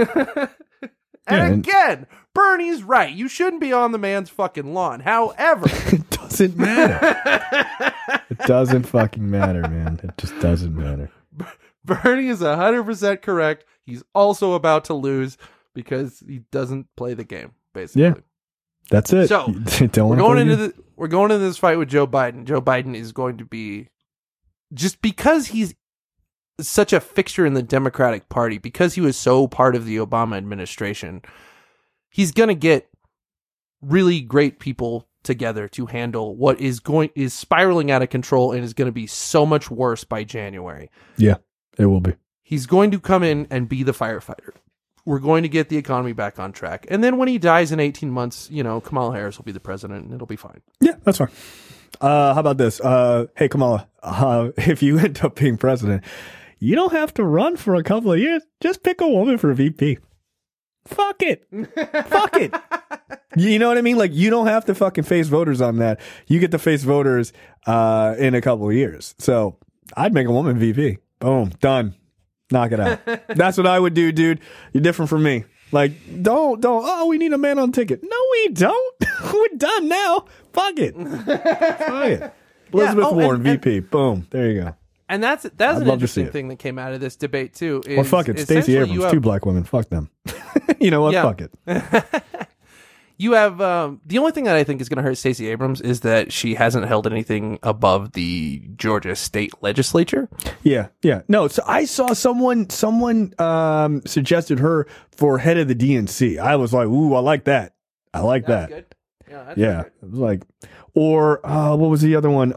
Speaker 2: again, Bernie's right. You shouldn't be on the man's fucking lawn. However,
Speaker 1: it doesn't matter. It doesn't fucking matter, man. It just doesn't matter.
Speaker 2: Bernie is 100% correct. He's also about to lose because he doesn't play the game, basically.
Speaker 1: Yeah, that's it.
Speaker 2: So we're going into this fight with Joe Biden. Joe Biden is going to be, just because he's such a fixture in the Democratic Party, because he was so part of the Obama administration, he's going to get really great people together to handle what is spiraling out of control and is going to be so much worse by January.
Speaker 1: Yeah, it will be.
Speaker 2: He's going to come in and be the firefighter. We're going to get the economy back on track. And then when he dies in 18 months, Kamala Harris will be the president and it'll be fine.
Speaker 1: Yeah, that's fine. How about this? Hey, Kamala, if you end up being president, you don't have to run for a couple of years. Just pick a woman for VP. Fuck it. Fuck it. You know what I mean? Like, you don't have to fucking face voters on that. You get to face voters in a couple of years. So I'd make a woman VP. Boom. Done. Knock it out. That's what I would do, dude. You're different from me. Like, don't, we need a man on ticket. No, we don't. We're done now. Fuck it. Fuck it. Elizabeth Warren, VP. Boom. There you go.
Speaker 2: And that's an interesting thing that came out of this debate, too.
Speaker 1: Well, fuck it. Stacey Abrams, 2 black women. Fuck them. You know what? Yeah. Fuck it.
Speaker 2: You have the only thing that I think is going to hurt Stacey Abrams is that she hasn't held anything above the Georgia state legislature.
Speaker 1: Yeah. No, so I saw someone suggested her for head of the DNC. I was like, ooh, I like that. I like that.
Speaker 2: Good. Yeah.
Speaker 1: Yeah. It was like, or what was the other one?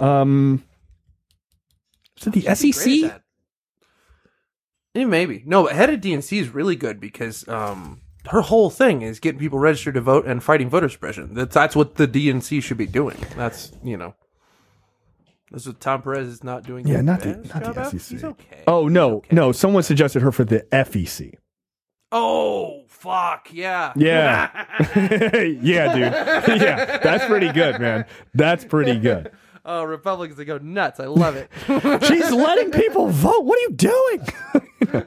Speaker 1: Was it the SEC?
Speaker 2: Maybe. No, but head of DNC is really good because her whole thing is getting people registered to vote and fighting voter suppression. That's what the DNC should be doing. That's what Tom Perez is not doing.
Speaker 1: Yeah, not the SEC.
Speaker 2: He's okay.
Speaker 1: Oh, no. Okay. No, someone suggested her for the FEC.
Speaker 2: Oh, fuck. Yeah.
Speaker 1: Yeah. Yeah, dude. Yeah, that's pretty good, man. That's pretty good.
Speaker 2: Oh, Republicans, they go nuts. I love it.
Speaker 1: She's letting people vote. What are you doing?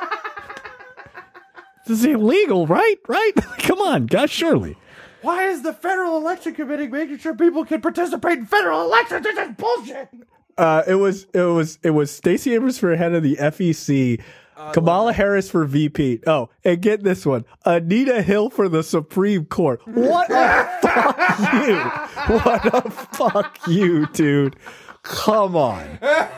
Speaker 1: This is illegal, right? Come on, gosh, surely.
Speaker 2: Why is the Federal Election Committee making sure people can participate in federal elections? This is bullshit.
Speaker 1: It was Stacey Abrams for head of the FEC, Kamala Harris for VP. Oh, and get this one, Anita Hill for the Supreme Court. What a fuck you! What a fuck you, dude! Come on.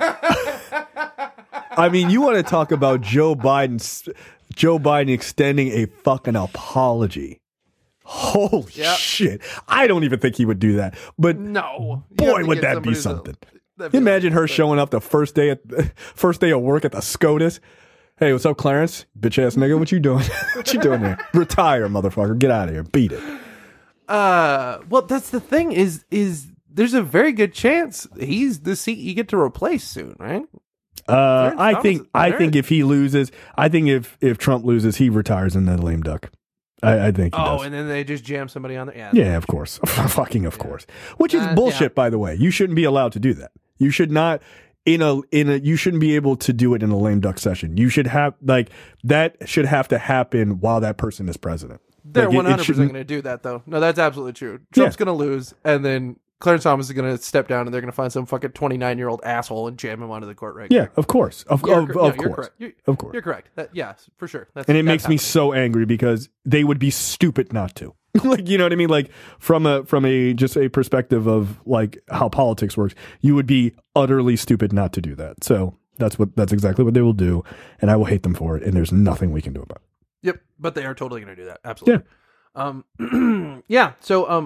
Speaker 1: I mean, you want to talk about Joe Biden extending a fucking apology. Holy shit. I don't even think he would do that. But
Speaker 2: no.
Speaker 1: Boy, would that be something. Imagine her showing up the first day of work at the SCOTUS. Hey, what's up, Clarence? Bitch ass nigga, what you doing? What you doing there? Retire, motherfucker. Get out of here. Beat it.
Speaker 2: Well, that's the thing is there's a very good chance he's the seat you get to replace soon, right?
Speaker 1: I think if he loses, if Trump loses, he retires in the lame duck. I think he does.
Speaker 2: And then they just jam somebody on there.
Speaker 1: Yeah, of course. Fucking of course. Which is bullshit, by the way. You shouldn't be allowed to do that. You should not you shouldn't be able to do it in a lame duck session. You should have that should have to happen while that person is president.
Speaker 2: They're 100% going to do that though. No, that's absolutely true. Trump's going to lose and then Clarence Thomas is going to step down and they're going to find some fucking 29-year-old asshole and jam him onto the court right.
Speaker 1: Yeah, of course. Of course.
Speaker 2: You're correct.
Speaker 1: Of course.
Speaker 2: You're correct. Yes, for sure.
Speaker 1: And it makes me so angry because they would be stupid not to. Like, you know what I mean? Like from a just a perspective of like how politics works, you would be utterly stupid not to do that. So that's exactly what they will do, and I will hate them for it, and there's nothing we can do about it.
Speaker 2: Yep, but they are totally going to do that. Absolutely. Yeah. Yeah. So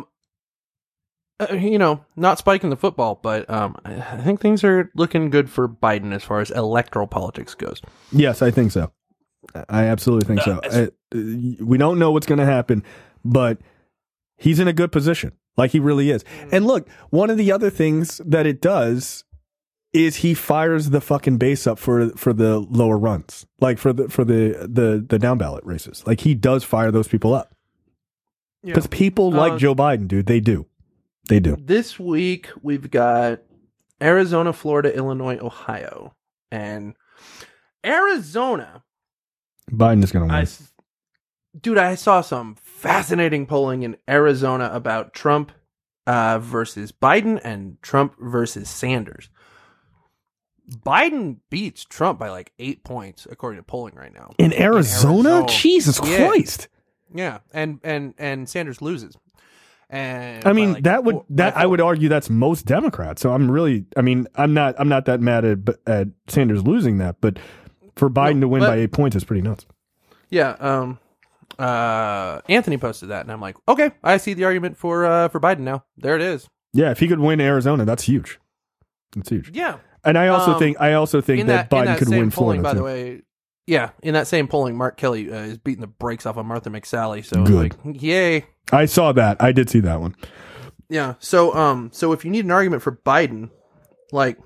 Speaker 2: not spiking the football, but I think things are looking good for Biden as far as electoral politics goes.
Speaker 1: Yes, I think so. I absolutely think so. We don't know what's going to happen, but he's in a good position. Like he really is. And look, one of the other things that it does is he fires the fucking base up for the lower runs, like for the down ballot races. Like he does fire those people up because people like Joe Biden, dude. They do.
Speaker 2: This week we've got Arizona, Florida, Illinois, Ohio, and Arizona.
Speaker 1: Biden is going to win.
Speaker 2: Dude, I saw some fascinating polling in Arizona about Trump versus Biden and Trump versus Sanders. Biden beats Trump by like 8 points according to polling right now.
Speaker 1: In Arizona? Jesus Christ.
Speaker 2: Yeah, and Sanders loses. And
Speaker 1: I mean, I would argue that's most Democrats. So I'm not that mad at Sanders losing that, but for Biden to win by 8 points is pretty nuts.
Speaker 2: Yeah, Anthony posted that, and I'm like, okay, I see the argument for Biden now. There it is.
Speaker 1: Yeah, if he could win Arizona, that's huge. That's huge.
Speaker 2: Yeah,
Speaker 1: and I also think that Biden could win Florida.
Speaker 2: By the way, yeah, in that same polling, Mark Kelly is beating the brakes off of Martha McSally. So
Speaker 1: good.
Speaker 2: Like, yay!
Speaker 1: I saw that. I did see that one.
Speaker 2: Yeah. So if you need an argument for Biden, like,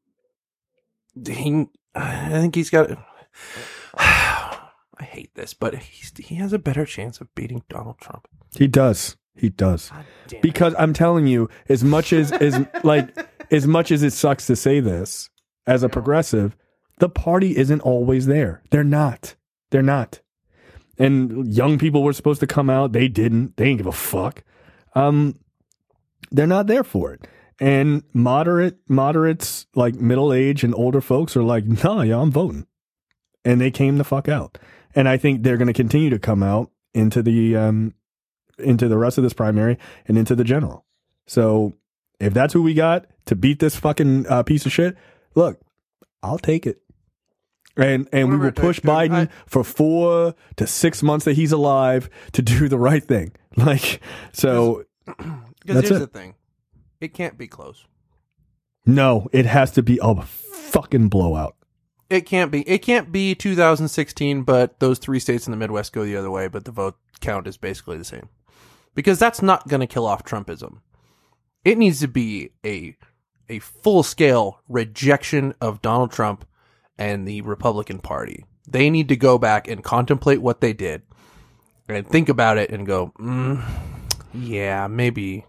Speaker 2: I think he's got. I hate this, but he has a better chance of beating Donald Trump.
Speaker 1: He does. Because I'm telling you, as much as it sucks to say this, as a progressive, the party isn't always there. They're not. And young people were supposed to come out. They didn't. They didn't give a fuck. They're not there for it. And moderates, like middle age and older folks are like, nah, yeah, I'm voting. And they came the fuck out. And I think they're going to continue to come out into the rest of this primary and into the general. So if that's who we got to beat this fucking piece of shit, look, I'll take it. And we will push Biden for 4 to 6 months that he's alive to do the right thing. Like, so
Speaker 2: because here's the thing. It can't be close.
Speaker 1: No, it has to be a fucking blowout.
Speaker 2: It can't be 2016, but those 3 states in the Midwest go the other way, but the vote count is basically the same. Because that's not going to kill off Trumpism. It needs to be a full-scale rejection of Donald Trump and the Republican Party. They need to go back and contemplate what they did and think about it and go, yeah, maybe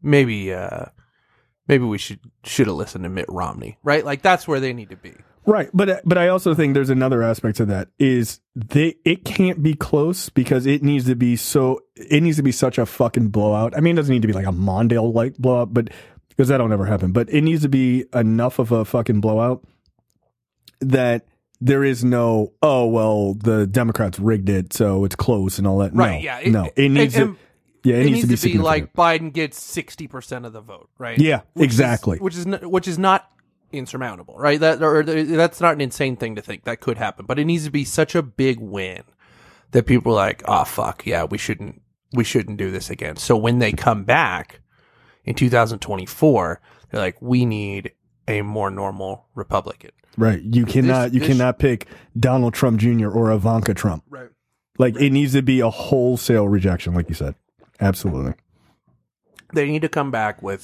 Speaker 2: we should have listened to Mitt Romney, right? Like that's where they need to be.
Speaker 1: Right, but I also think there's another aspect to that is it can't be close because it needs to be such a fucking blowout. I mean, it doesn't need to be like a Mondale like blowout, but because that'll never happen. But it needs to be enough of a fucking blowout that there is no the Democrats rigged it, so it's close and all that.
Speaker 2: Right?
Speaker 1: It needs to be
Speaker 2: like Biden gets 60% of the vote, right?
Speaker 1: Yeah, exactly.
Speaker 2: Which is not insurmountable, right? That's not an insane thing to think that could happen, but it needs to be such a big win that people are like, oh fuck, yeah, we shouldn't do this again. So when they come back in 2024, they're like, we need a more normal Republican.
Speaker 1: Right. You cannot pick Donald Trump Jr. or Ivanka Trump.
Speaker 2: Right.
Speaker 1: Like it needs to be a wholesale rejection, like you said. Absolutely.
Speaker 2: They need to come back with,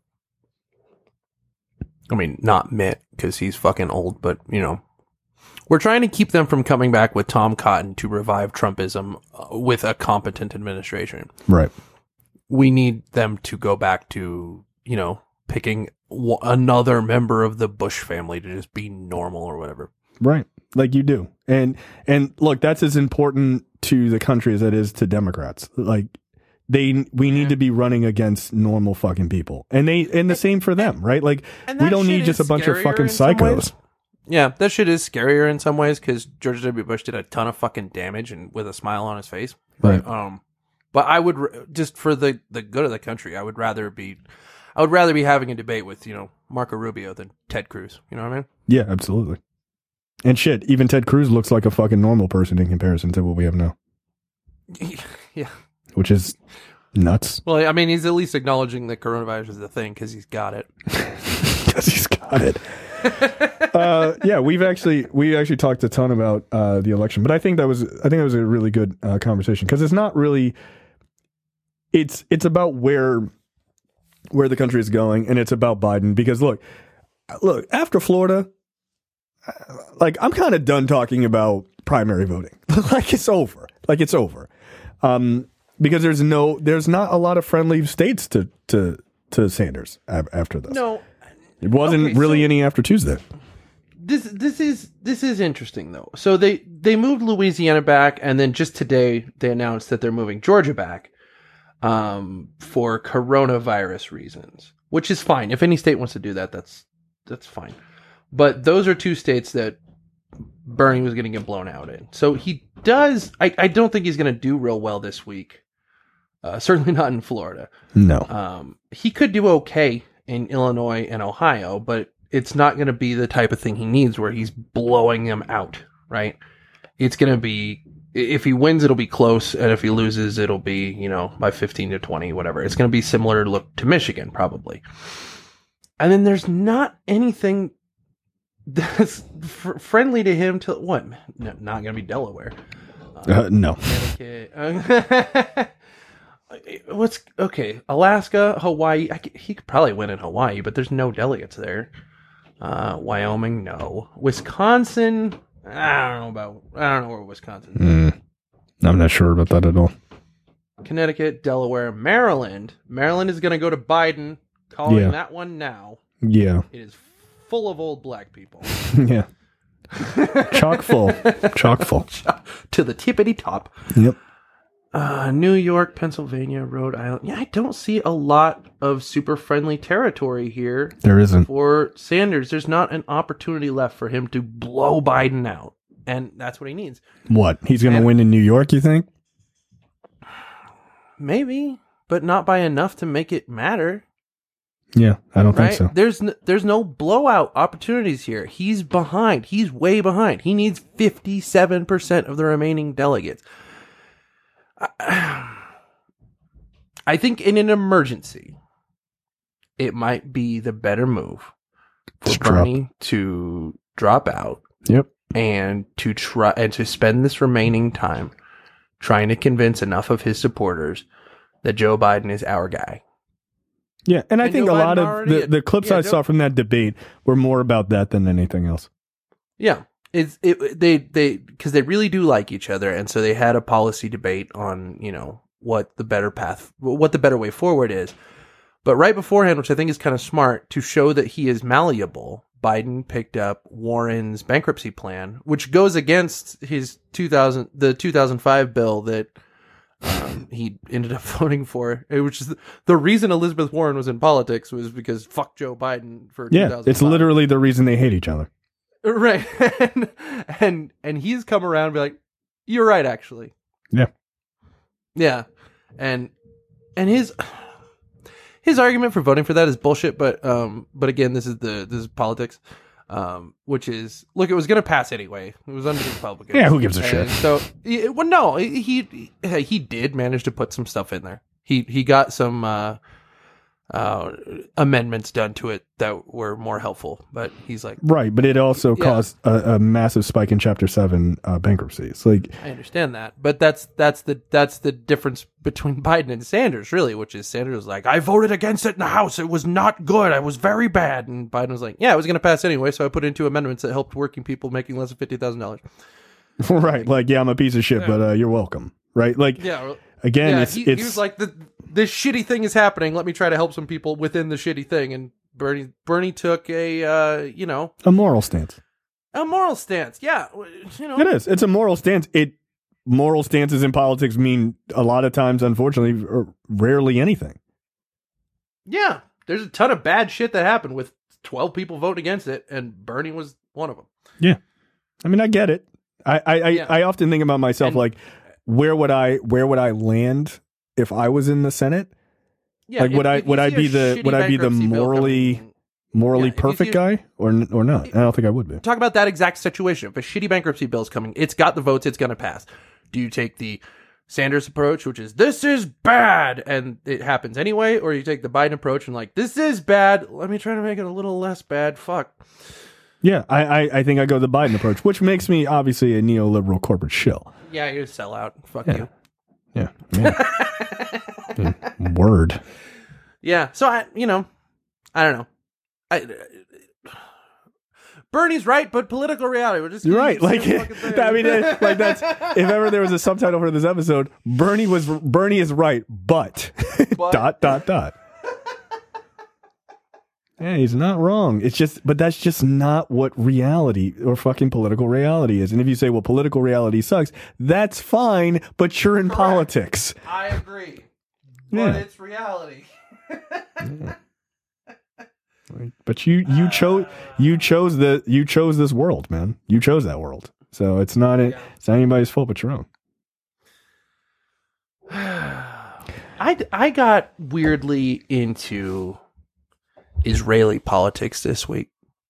Speaker 2: I mean, not Mitt, because he's fucking old, but, we're trying to keep them from coming back with Tom Cotton to revive Trumpism with a competent administration.
Speaker 1: Right.
Speaker 2: We need them to go back to, picking another member of the Bush family to just be normal or whatever.
Speaker 1: Right. Like you do. And look, that's as important to the country as it is to Democrats. Like, we need to be running against normal fucking people, and the same for them, right? Like we don't need just a bunch of fucking psychos.
Speaker 2: Yeah, that shit is scarier in some ways because George W. Bush did a ton of fucking damage and with a smile on his face.
Speaker 1: Right.
Speaker 2: But I would just for the good of the country, I would rather be having a debate with Marco Rubio than Ted Cruz. You know what I mean?
Speaker 1: Yeah, absolutely. And shit, even Ted Cruz looks like a fucking normal person in comparison to what we have now.
Speaker 2: Yeah.
Speaker 1: Which is nuts.
Speaker 2: Well, I mean, he's at least acknowledging that coronavirus is a thing because he's got it.
Speaker 1: Because he's got it. Yeah, we actually talked a ton about the election, but I think that was a really good conversation because it's not really. It's about where the country is going, and it's about Biden because look, after Florida, like I'm kind of done talking about primary voting. Like it's over. Because there's not a lot of friendly states to Sanders after this.
Speaker 2: No,
Speaker 1: it wasn't really any after Tuesday.
Speaker 2: This is interesting though. So they moved Louisiana back, and then just today they announced that they're moving Georgia back for coronavirus reasons, which is fine. If any state wants to do that, that's fine. But those are two states that Bernie was going to get blown out in. So he does. I don't think he's going to do real well this week. Certainly not in Florida.
Speaker 1: No.
Speaker 2: He could do okay in Illinois and Ohio, but it's not going to be the type of thing he needs where he's blowing them out, right? It's going to be, if he wins, it'll be close, and if he loses, it'll be, by 15 to 20, whatever. It's going to be similar look to Michigan, probably. And then there's not anything that's friendly to him to what? No, not going to be Delaware.
Speaker 1: No.
Speaker 2: What's okay? Alaska, Hawaii. He could probably win in Hawaii, but there's no delegates there. Wyoming, no. Wisconsin, I don't know where Wisconsin is.
Speaker 1: I'm not sure about that at all.
Speaker 2: Connecticut, Delaware, Maryland. Maryland is going to go to Biden. Calling that one now.
Speaker 1: Yeah.
Speaker 2: It is full of old black people.
Speaker 1: Yeah. Chock full.
Speaker 2: To the tippity top.
Speaker 1: Yep.
Speaker 2: New York, Pennsylvania, Rhode Island. Yeah, I don't see a lot of super friendly territory here.
Speaker 1: There isn't.
Speaker 2: For Sanders, there's not an opportunity left for him to blow Biden out. And that's what he needs.
Speaker 1: What? He's going to win in New York, you think?
Speaker 2: Maybe, but not by enough to make it matter.
Speaker 1: Yeah, I don't think so.
Speaker 2: There's no blowout opportunities here. He's behind. He's way behind. He needs 57% of the remaining delegates. I think in an emergency, it might be the better move for Bernie to drop out.
Speaker 1: Yep.
Speaker 2: And to try and to spend this remaining time trying to convince enough of his supporters that Joe Biden is our guy.
Speaker 1: Yeah, and I think a lot of the clips I saw from that debate were more about that than anything else.
Speaker 2: Yeah. They because they really do like each other, and so they had a policy debate on what the better way forward is. But right beforehand, which I think is kind of smart, to show that he is malleable, Biden picked up Warren's bankruptcy plan, which goes against his 2005 bill that he ended up voting for, which is the reason Elizabeth Warren was in politics was because fuck Joe Biden for 2005.
Speaker 1: It's literally the reason they hate each other.
Speaker 2: Right. and he's come around and be like, you're right, actually.
Speaker 1: Yeah.
Speaker 2: Yeah. And his argument for voting for that is bullshit, but again, this is politics. Which is, look, it was going to pass anyway. It was under the Republicans.
Speaker 1: Yeah, who gives a shit?
Speaker 2: So, well, no, he did manage to put some stuff in there. He got some amendments done to it that were more helpful, but he's like,
Speaker 1: right. But it also caused a massive spike in Chapter 7 bankruptcies. Like,
Speaker 2: I understand that, but that's the difference between Biden and Sanders, really, which is Sanders was like, I voted against it in the House. It was not good. I was very bad. And Biden was like, yeah, it was going to pass anyway. So I put in 2 amendments that helped working people making less than $50,000.
Speaker 1: Right. Like, yeah, I'm a piece of shit, but you're welcome. Right. Like,
Speaker 2: yeah.
Speaker 1: Again,
Speaker 2: he was like, this shitty thing is happening. Let me try to help some people within the shitty thing. And Bernie took a
Speaker 1: moral stance.
Speaker 2: A moral stance. Yeah.
Speaker 1: It is. It's a moral stance. moral stances in politics mean a lot of times, unfortunately, or rarely anything.
Speaker 2: Yeah, there's a ton of bad shit that happened with 12 people voting against it, and Bernie was one of them.
Speaker 1: Yeah, I mean, I get it. I often think about myself, and, like, where would I land if I was in the Senate?
Speaker 2: Yeah,
Speaker 1: like, would I be the morally perfect guy or not? I don't think I would be.
Speaker 2: Talk about that exact situation. If a shitty bankruptcy bill is coming, it's got the votes, it's going to pass. Do you take the Sanders approach, which is, this is bad, and it happens anyway, or you take the Biden approach and like, this is bad, let me try to make it a little less bad, fuck.
Speaker 1: Yeah, I think I go the Biden approach, which makes me obviously a neoliberal corporate shill.
Speaker 2: Yeah, you're a sellout. Fuck you.
Speaker 1: Yeah. Yeah. Word.
Speaker 2: Yeah, so I don't know. Bernie's right, but political reality.
Speaker 1: You're right. Like, I mean, like that's if ever there was a subtitle for this episode, Bernie is right, but dot. Yeah, he's not wrong. It's just, but that's just not what reality or fucking political reality is. And if you say, well, political reality sucks, that's fine, but you're in politics.
Speaker 2: I agree. But it's reality.
Speaker 1: Yeah. But you chose this world, man. You chose that world. So it's not anybody's fault but your own.
Speaker 2: I got weirdly into Israeli politics this week.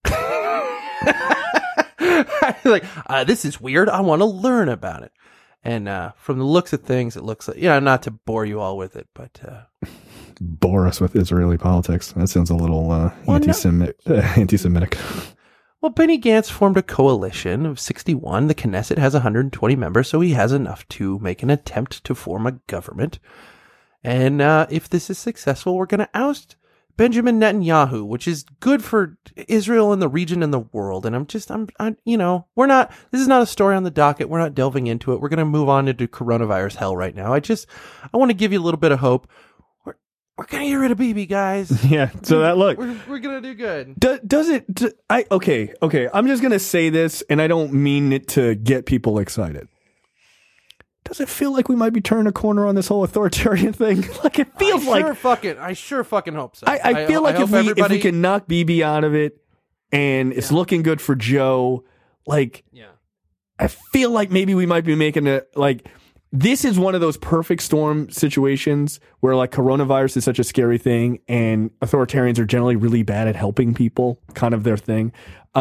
Speaker 2: This is weird. I want to learn about it. And from the looks of things, it looks like, not to bore you all with it, but
Speaker 1: bore us with Israeli politics. That sounds a little anti-Semitic.
Speaker 2: Well, Benny Gantz formed a coalition of 61. The Knesset has 120 members, so he has enough to make an attempt to form a government. And if this is successful, we're going to oust Benjamin Netanyahu, which is good for Israel and the region and the world. And this is not a story on the docket. We're not delving into it. We're going to move on into coronavirus hell right now. I want to give you a little bit of hope. We're going to get rid of Bibi, guys.
Speaker 1: Yeah. So that look,
Speaker 2: we're going to do good.
Speaker 1: Okay. I'm just going to say this, and I don't mean it to get people excited. Does it feel like we might be turning a corner on this whole authoritarian thing? Like, it feels
Speaker 2: I sure fucking hope so.
Speaker 1: I feel like if we can knock Bibi out of it and it's looking good for Joe, like, I feel like maybe we might be making this is one of those perfect storm situations where, like, coronavirus is such a scary thing and authoritarians are generally really bad at helping people, kind of their thing.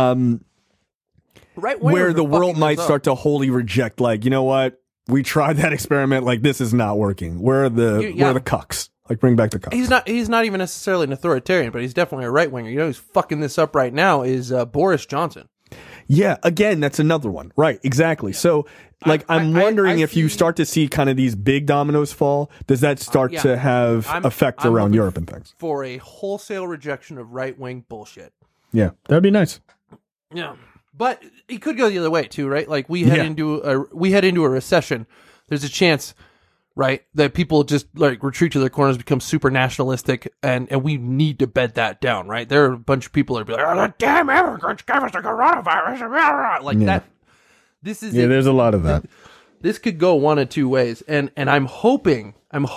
Speaker 1: Where the world might start to wholly reject, like, you know what? We tried that experiment. Like, this is not working. Where are the cucks? Like, bring back the cucks.
Speaker 2: He's not even necessarily an authoritarian, but he's definitely a right winger. You know who's fucking this up right now is Boris Johnson. Yeah,
Speaker 1: again, that's another one. Right, exactly. Yeah. So, like, I'm wondering if you start to see kind of these big dominoes fall, does that start to have effect around Europe and things?
Speaker 2: For a wholesale rejection of right wing bullshit.
Speaker 1: Yeah, that'd be nice.
Speaker 2: Yeah. But it could go the other way too, right? Like we head into a recession. There's a chance, right, that people just like retreat to their corners, become super nationalistic, and we need to bed that down, right? There are a bunch of people that are be like, "Oh, the damn immigrants gave us the coronavirus," like that. This is
Speaker 1: there's a lot of that.
Speaker 2: This could go one of two ways, and I'm hoping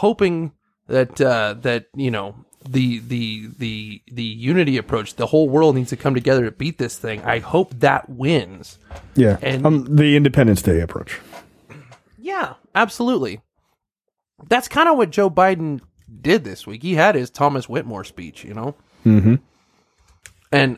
Speaker 2: that the unity approach, the whole world needs to come together to beat this thing. I hope that wins.
Speaker 1: Yeah. And the Independence Day approach.
Speaker 2: Yeah, absolutely. That's kind of what Joe Biden did this week. He had his Thomas Whitmore speech,
Speaker 1: Mm-hmm.
Speaker 2: And,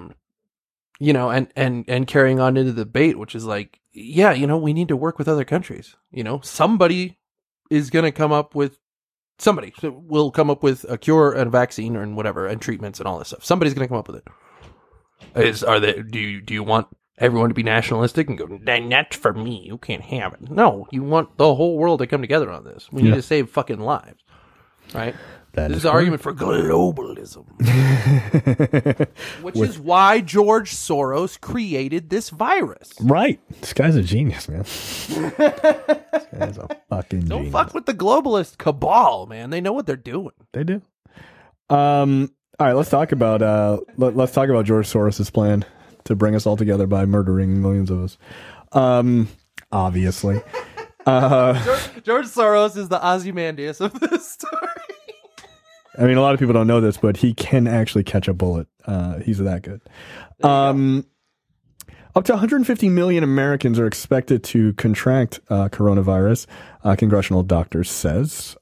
Speaker 2: and carrying on into the debate, which is like, we need to work with other countries. Somebody is going to come up with Somebody will come up with a cure and a vaccine and whatever and treatments and all this stuff. Somebody's going to come up with it. Do you want everyone to be nationalistic and go, that's for me, you can't have it? No, you want the whole world to come together on this. We need to save fucking lives, right? This is the argument for globalism. Which is why George Soros created this virus.
Speaker 1: Right. This guy's a genius, man. This guy's a fucking genius.
Speaker 2: Don't fuck with the globalist cabal, man. They know what they're doing.
Speaker 1: They do. All right, let's talk about George Soros's plan to bring us all together by murdering millions of us. Obviously.
Speaker 2: George Soros is the Ozymandias of this story.
Speaker 1: I mean, a lot of people don't know this, but he can actually catch a bullet. He's that good. Up to 150 million Americans are expected to contract coronavirus, congressional doctors says.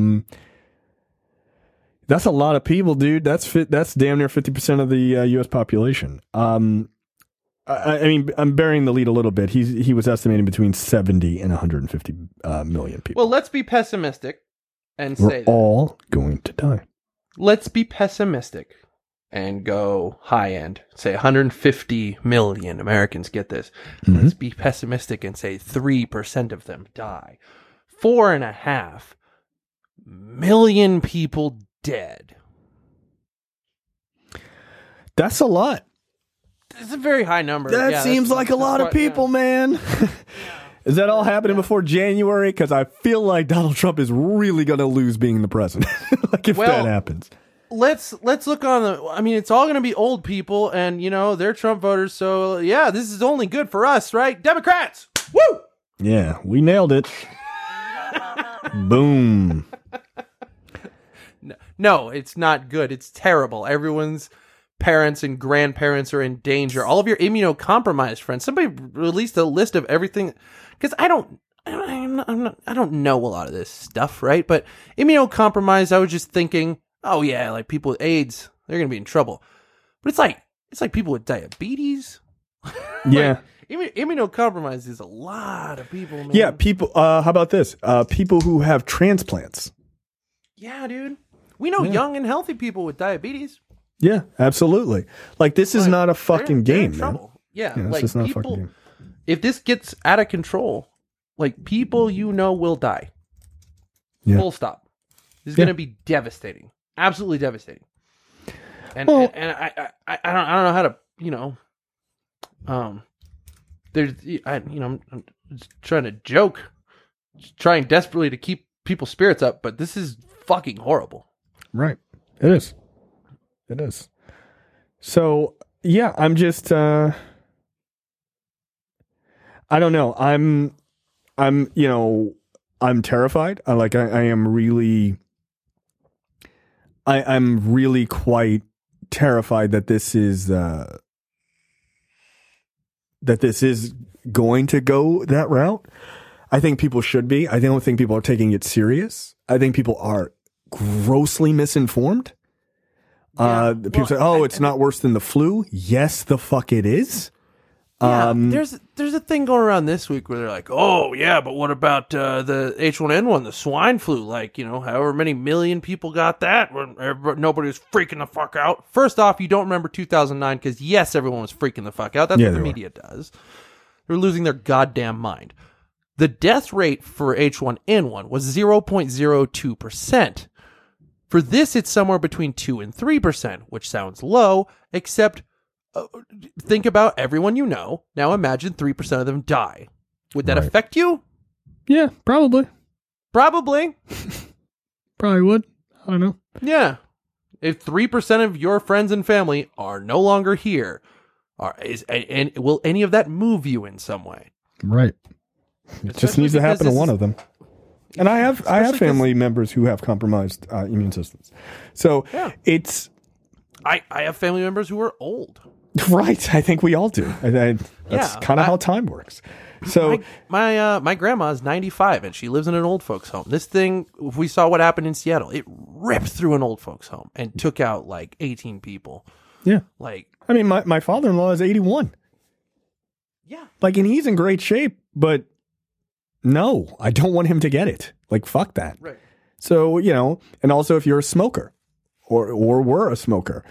Speaker 1: That's a lot of people, dude. That's damn near 50% of the U.S. population. I mean, I'm burying the lead a little bit. He was estimating between 70 and 150 million people.
Speaker 2: Well, let's be pessimistic and
Speaker 1: We're
Speaker 2: say that.
Speaker 1: all going to die.
Speaker 2: Let's be pessimistic and go high end. Say 150 million Americans get this.
Speaker 1: Mm-hmm.
Speaker 2: Let's be pessimistic and say 3% of them die. 4.5 million people dead.
Speaker 1: That's a lot.
Speaker 2: It's a very high number.
Speaker 1: That seems like a lot of people, man. Is that all happening before January? Because I feel like Donald Trump is really going to lose being the president. Like if that happens.
Speaker 2: Let's look on the. I mean, it's all going to be old people, and they're Trump voters. So yeah, this is only good for us, right? Democrats, woo!
Speaker 1: Yeah, we nailed it. Boom.
Speaker 2: No, it's not good. It's terrible. Everyone's parents and grandparents are in danger. All of your immunocompromised friends. Somebody released a list of everything, because I don't know a lot of this stuff, right? But immunocompromised, I was just thinking, oh yeah, like people with AIDS, they're gonna be in trouble. But it's like people with diabetes.
Speaker 1: Yeah.
Speaker 2: Immunocompromised is a lot of people, man.
Speaker 1: Yeah, people. How about this? People who have transplants.
Speaker 2: Yeah, dude. We know young and healthy people with diabetes.
Speaker 1: Yeah, absolutely. Like this is not a fucking
Speaker 2: they're
Speaker 1: game,
Speaker 2: in
Speaker 1: man.
Speaker 2: trouble. Yeah,
Speaker 1: it's
Speaker 2: like
Speaker 1: just not a
Speaker 2: people.
Speaker 1: fucking game.
Speaker 2: If this gets out of control, like people will die.
Speaker 1: Yeah.
Speaker 2: Full stop. This is going to be devastating. Absolutely devastating. And I don't know how to, I'm just trying to joke, trying desperately to keep people's spirits up, but this is fucking horrible.
Speaker 1: Right. It is. It is. So, yeah, I'm just, I don't know. I'm terrified. I'm really quite terrified that this is going to go that route. I think people should be. I don't think people are taking it serious. I think people are grossly misinformed. People say, it's not worse than the flu. Yes, the fuck it is.
Speaker 2: Yeah, there's a thing going around this week where they're like, oh yeah, but what about the H1N1, the swine flu? Like, however many million people got that, nobody was freaking the fuck out. First off, you don't remember 2009 because yes, everyone was freaking the fuck out. That's what the media does. They're losing their goddamn mind. The death rate for H1N1 was 0.02%. For this, it's somewhere between 2 and 3%, which sounds low, except think about everyone you know. Now imagine 3% of them die. Would that affect you?
Speaker 1: Yeah, probably.
Speaker 2: Probably
Speaker 1: would. I don't know.
Speaker 2: Yeah. If 3% of your friends and family are no longer here, will any of that move you in some way?
Speaker 1: Right. It just needs to happen to one of them. And I have family members who have compromised immune systems. So it's...
Speaker 2: I have family members who are old.
Speaker 1: Right. I think we all do. That's kind of how time works. So
Speaker 2: my grandma is 95 and she lives in an old folks home. This thing, if we saw what happened in Seattle, it ripped through an old folks home and took out like 18 people.
Speaker 1: Yeah.
Speaker 2: Like,
Speaker 1: I mean, my father-in-law is 81.
Speaker 2: Yeah.
Speaker 1: Like, and he's in great shape, but no, I don't want him to get it. Like, fuck that.
Speaker 2: Right.
Speaker 1: So, and also if you're a smoker or were a smoker,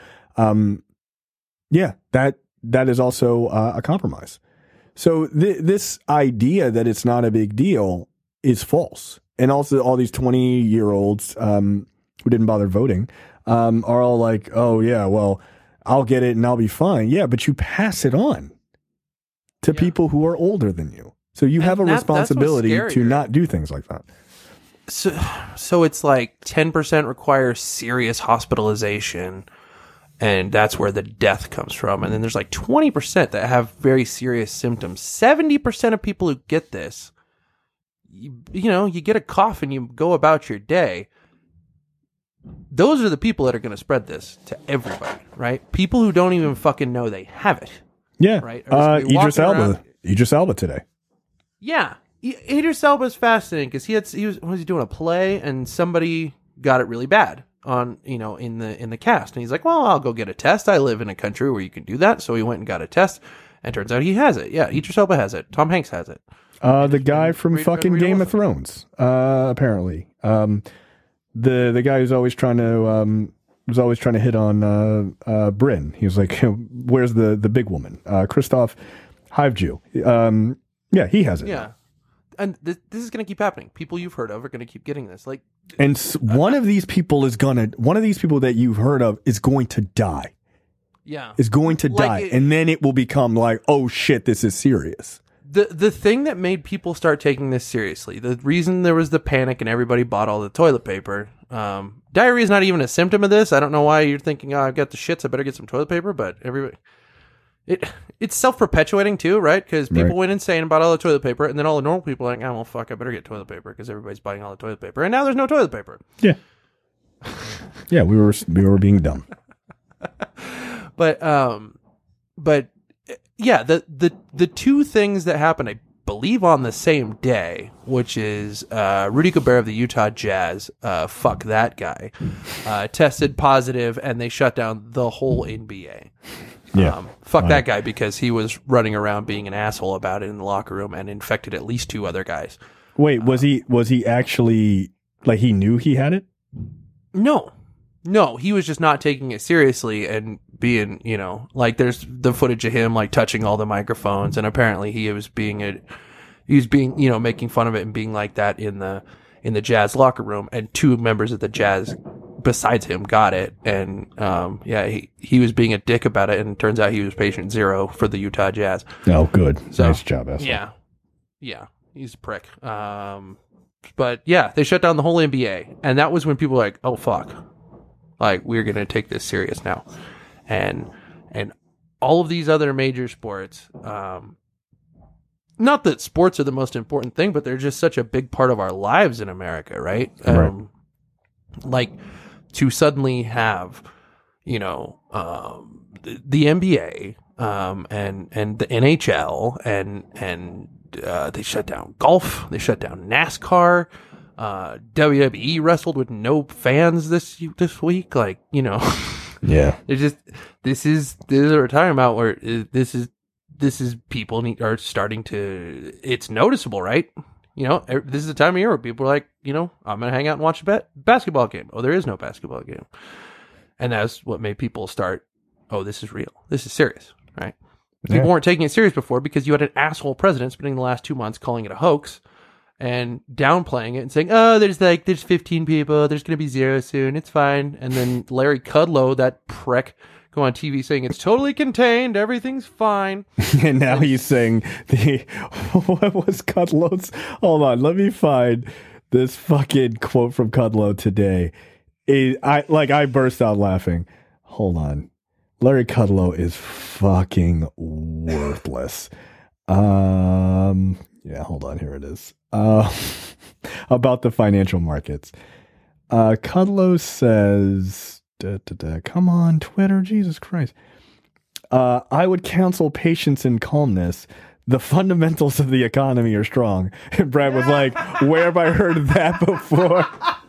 Speaker 1: that is also a compromise. So this idea that it's not a big deal is false. And also all these 20-year-olds who didn't bother voting are all like, oh, yeah, well, I'll get it and I'll be fine. Yeah, but you pass it on to people who are older than you. So you have a responsibility to not do things like that.
Speaker 2: So it's like 10% require serious hospitalization, and that's where the death comes from. And then there's like 20% that have very serious symptoms. 70% of people who get this, you get a cough and you go about your day. Those are the people that are going to spread this to everybody, right? People who don't even fucking know they have it.
Speaker 1: Yeah.
Speaker 2: Right.
Speaker 1: Idris Elba today.
Speaker 2: Yeah. Idris Elba is fascinating because he was doing a play and somebody got it really bad on, in the cast. And he's like, well, I'll go get a test. I live in a country where you can do that. So he went and got a test and turns out he has it. Yeah. Idris Elba has it. Tom Hanks has it.
Speaker 1: The guy from fucking Game of Thrones, apparently. The guy who's always trying to hit on Bryn. He was like, "Where's the big woman?" Christoph Hivejew. Yeah, he has it.
Speaker 2: Yeah, and this is going to keep happening. People you've heard of are going to keep getting this.
Speaker 1: One of these people that you've heard of is going to die.
Speaker 2: Yeah,
Speaker 1: is going to die, and then it will become like, oh shit, this is serious.
Speaker 2: The thing that made people start taking this seriously, the reason there was the panic and everybody bought all the toilet paper, diarrhea is not even a symptom of this. I don't know why you're thinking, oh, I've got the shits, I better get some toilet paper, but it's self-perpetuating too, right? Because people went insane and bought all the toilet paper, and then all the normal people are like, oh, well, fuck, I better get toilet paper because everybody's buying all the toilet paper, and now there's no toilet paper.
Speaker 1: Yeah. Yeah, we were being dumb.
Speaker 2: But yeah, the two things that happened, I believe, on the same day, which is Rudy Gobert of the Utah Jazz, fuck that guy, tested positive, and they shut down the whole NBA.
Speaker 1: Yeah,
Speaker 2: fuck that guy because he was running around being an asshole about it in the locker room and infected at least 2 other guys.
Speaker 1: Wait, was he actually, like, he knew he had it?
Speaker 2: No, he was just not taking it seriously and being, like there's the footage of him like touching all the microphones, and apparently he was being, making fun of it and being like that in the Jazz locker room, and 2 members of the Jazz besides him got it, and he was being a dick about it, and it turns out he was patient 0 for the Utah Jazz.
Speaker 1: Oh, good. So, nice job, asshole.
Speaker 2: Yeah, he's a prick. But yeah, they shut down the whole NBA, and that was when people were like, oh fuck. Like, we're going to take this serious now. And all of these other major sports, not that sports are the most important thing, but they're just such a big part of our lives in America, right?
Speaker 1: Right.
Speaker 2: Like, to suddenly have, the NBA, and the NHL, and they shut down golf, they shut down NASCAR, WWE wrestled with no fans this week, like,
Speaker 1: yeah,
Speaker 2: it's just this is what we're talking about, where this is people are starting to, it's noticeable, right? This is the time of year where people are like, I'm gonna hang out and watch a basketball game. Oh, there is no basketball game, and that's what made people start. Oh, this is real. This is serious, right? People weren't taking it serious before because you had an asshole president spending the last 2 months calling it a hoax and downplaying it and saying, oh, there's 15 people, there's going to be 0 soon, it's fine. And then Larry Kudlow, that prick, go on TV saying it's totally contained, everything's fine.
Speaker 1: And now he's saying what was Kudlow's? Hold on, let me find this fucking quote from Kudlow today. I burst out laughing. Hold on. Larry Kudlow is fucking worthless. Yeah, hold on. Here it is. About the financial markets. Kudlow says, come on, Twitter, Jesus Christ. I would counsel patience and calmness. The fundamentals of the economy are strong. And Brad was like, where have I heard that before?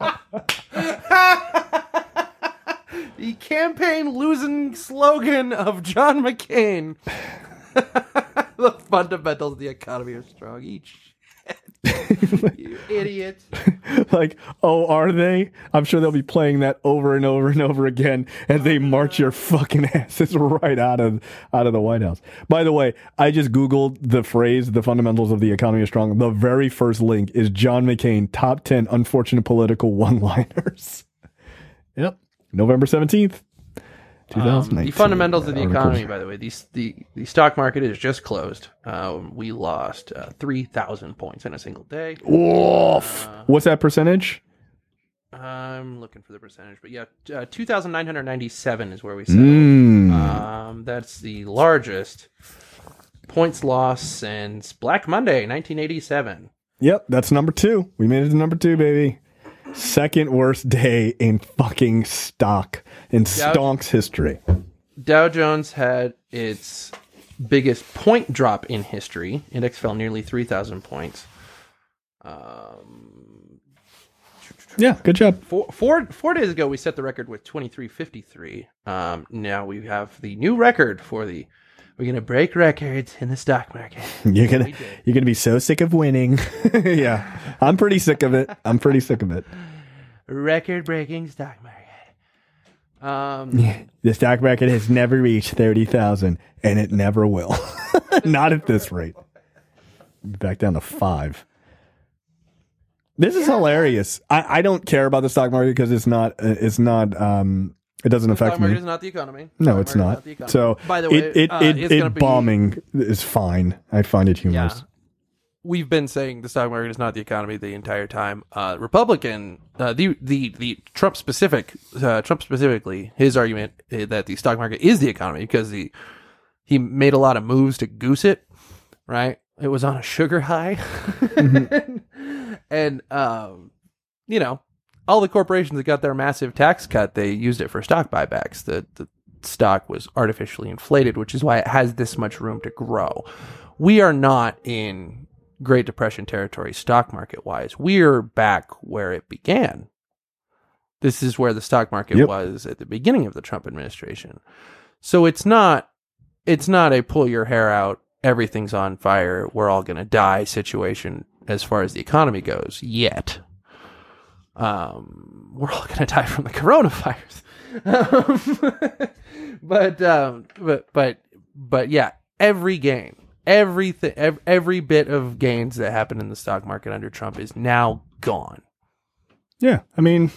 Speaker 2: The campaign losing slogan of John McCain. The fundamentals of the economy are strong. You idiot.
Speaker 1: Like, oh, are they? I'm sure they'll be playing that over and over and over again as they march your fucking asses right out of the White House. By the way, I just Googled the phrase, the fundamentals of the economy are strong. The very first link is John McCain, top 10 unfortunate political one-liners. Yep. November 17th. 2019.
Speaker 2: The fundamentals of the economy, by the way, the stock market is just closed. We lost 3,000 points in a single day.
Speaker 1: Oof. What's that percentage?
Speaker 2: I'm looking for the percentage, but yeah, 2,997 is where we settled. That's the largest points loss since Black Monday, 1987.
Speaker 1: Yep, that's number 2. We made it to number 2, baby. Second worst day in fucking stonks history.
Speaker 2: Dow Jones had its biggest point drop in history. Index fell nearly 3,000 points.
Speaker 1: Yeah, good job.
Speaker 2: Four days ago, we set the record with 2353. Now we have the new record for the. We're gonna break records in the stock market.
Speaker 1: You're gonna be so sick of winning. Yeah, I'm pretty sick of it.
Speaker 2: Record-breaking stock market.
Speaker 1: The stock market has never reached 30,000, and it never will. Not at this rate. Back down to 5. This is hilarious. I don't care about the stock market because it doesn't affect me.
Speaker 2: Stock market is not the economy.
Speaker 1: No, it's not. So, by the way, it bombing is fine. I find it humorous.
Speaker 2: Yeah. We've been saying the stock market is not the economy the entire time. Republican, the Trump specifically, his argument that the stock market is the economy because he made a lot of moves to goose it, right? It was on a sugar high. Mm-hmm. And, all the corporations that got their massive tax cut, they used it for stock buybacks. The stock was artificially inflated, which is why it has this much room to grow. We are not in Great Depression territory stock market wise. We're back where it began. This is where the stock market was at the beginning of the Trump administration. So it's not a pull your hair out, everything's on fire, we're all going to die situation as far as the economy goes yet. We're all going to die from the coronavirus. But yeah, every gain, every bit of gains that happened in the stock market under Trump is now gone.
Speaker 1: Yeah, I mean,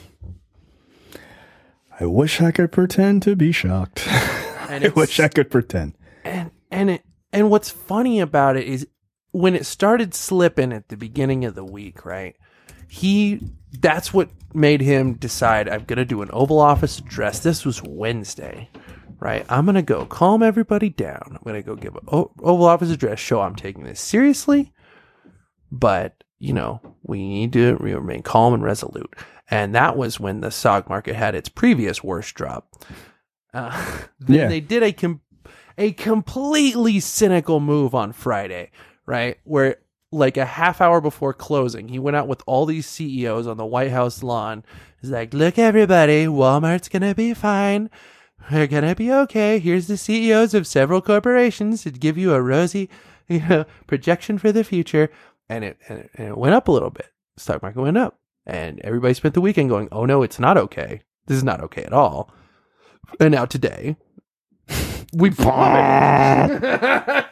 Speaker 1: I wish I could pretend to be shocked. I wish I could pretend.
Speaker 2: And what's funny about it is when it started slipping at the beginning of the week, right? That's what made him decide, I'm going to do an Oval Office address. This was Wednesday, right? I'm going to go calm everybody down. I'm going to go give an Oval Office address, show I'm taking this seriously, but, we need to remain calm and resolute. And that was when the stock market had its previous worst drop. They did a completely cynical move on Friday, right? Where like a half hour before closing, he went out with all these CEOs on the White House lawn. He's like, look, everybody, Walmart's going to be fine. We're going to be okay. Here's the CEOs of several corporations to give you a rosy, projection for the future. And it went up a little bit. The stock market went up. And everybody spent the weekend going, oh no, it's not okay. This is not okay at all. And now today, we plummeted.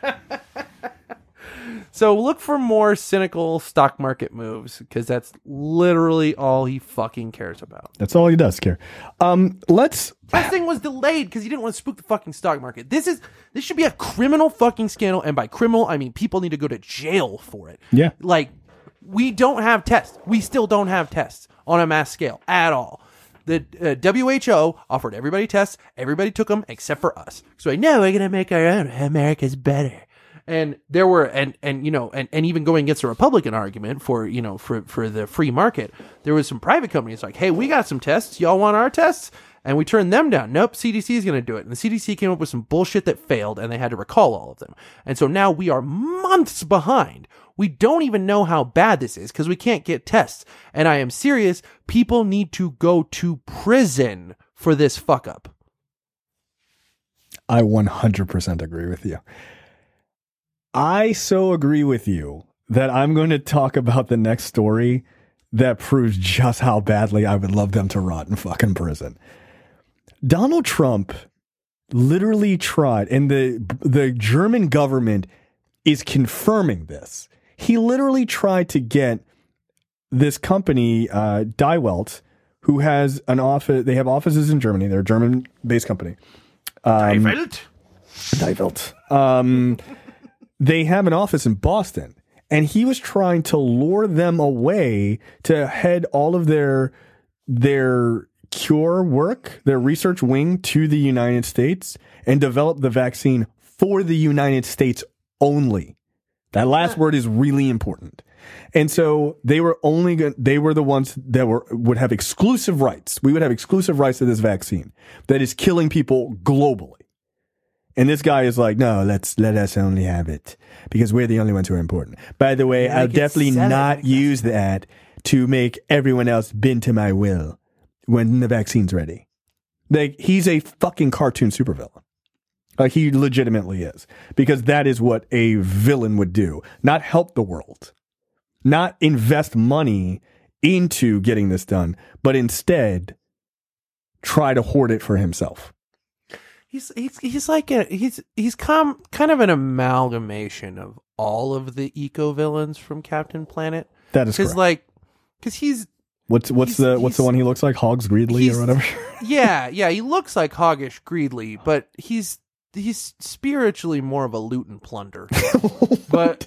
Speaker 2: So look for more cynical stock market moves because that's literally all he fucking cares about.
Speaker 1: That's all he does care. This
Speaker 2: thing was delayed because he didn't want to spook the fucking stock market. This should be a criminal fucking scandal, and by criminal I mean people need to go to jail for it.
Speaker 1: Yeah,
Speaker 2: like we don't have tests. We still don't have tests on a mass scale at all. The WHO offered everybody tests. Everybody took them except for us. So now we're gonna make our own. America's better. And there were, and even going against the Republican argument for the free market, there was some private companies like, hey, we got some tests. Y'all want our tests? And we turned them down. Nope, CDC is going to do it. And the CDC came up with some bullshit that failed, and they had to recall all of them. And so now we are months behind. We don't even know how bad this is because we can't get tests. And I am serious. People need to go to prison for this fuck up.
Speaker 1: I 100% agree with you. I so agree with you that I'm going to talk about the next story that proves just how badly I would love them to rot in fucking prison. Donald Trump literally tried, and the German government is confirming this. He literally tried to get this company, Die Welt, who has an office. They have offices in Germany. They're a German-based company. Die Welt. They have an office in Boston, and he was trying to lure them away to head all of their cure work, their research wing to the United States and develop the vaccine for the United States only. That last word is really important. And so they were they were the ones that would have exclusive rights. We would have exclusive rights to this vaccine that is killing people globally. And this guy is like, no, let us only have it because we're the only ones who are important. By the way, I'll definitely not use that to make everyone else bend to my will when the vaccine's ready. Like, he's a fucking cartoon supervillain. Like, he legitimately is, because that is what a villain would do. Not help the world, not invest money into getting this done, but instead try to hoard it for himself.
Speaker 2: He's kind of an amalgamation of all of the eco villains from Captain Planet.
Speaker 1: That is correct.
Speaker 2: Because he's
Speaker 1: what's the one he looks like? Hogs Greedley or whatever.
Speaker 2: yeah, he looks like Hoggish Greedley, but he's spiritually more of a loot and plunder. But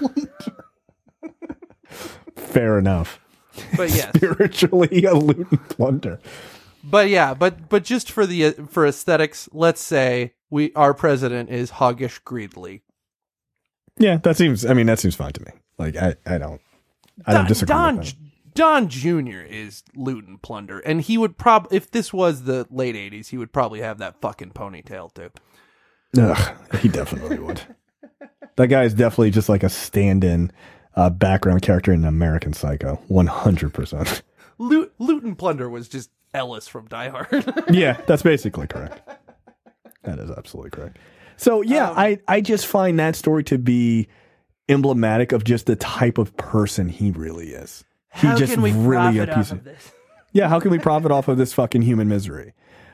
Speaker 3: fair enough.
Speaker 2: But yes,
Speaker 3: spiritually a loot and plunder.
Speaker 2: But yeah, but just for aesthetics, let's say our president is Hoggish Greedley.
Speaker 3: Yeah, that seems fine to me. Like I don't disagree with that.
Speaker 2: Don Jr. is loot and plunder, and he would if this was the late 80s, he would probably have that fucking ponytail too.
Speaker 3: Ugh, he definitely would. That guy is definitely just like a stand-in background character in American Psycho, 100%.
Speaker 2: Loot and plunder was just Ellis from Die Hard.
Speaker 3: Yeah, that's basically correct. That is absolutely correct.
Speaker 1: So yeah, I just find that story to be emblematic of just the type of person he really is.
Speaker 2: How can we profit off of this?
Speaker 1: Yeah, how can we profit off of this fucking human misery?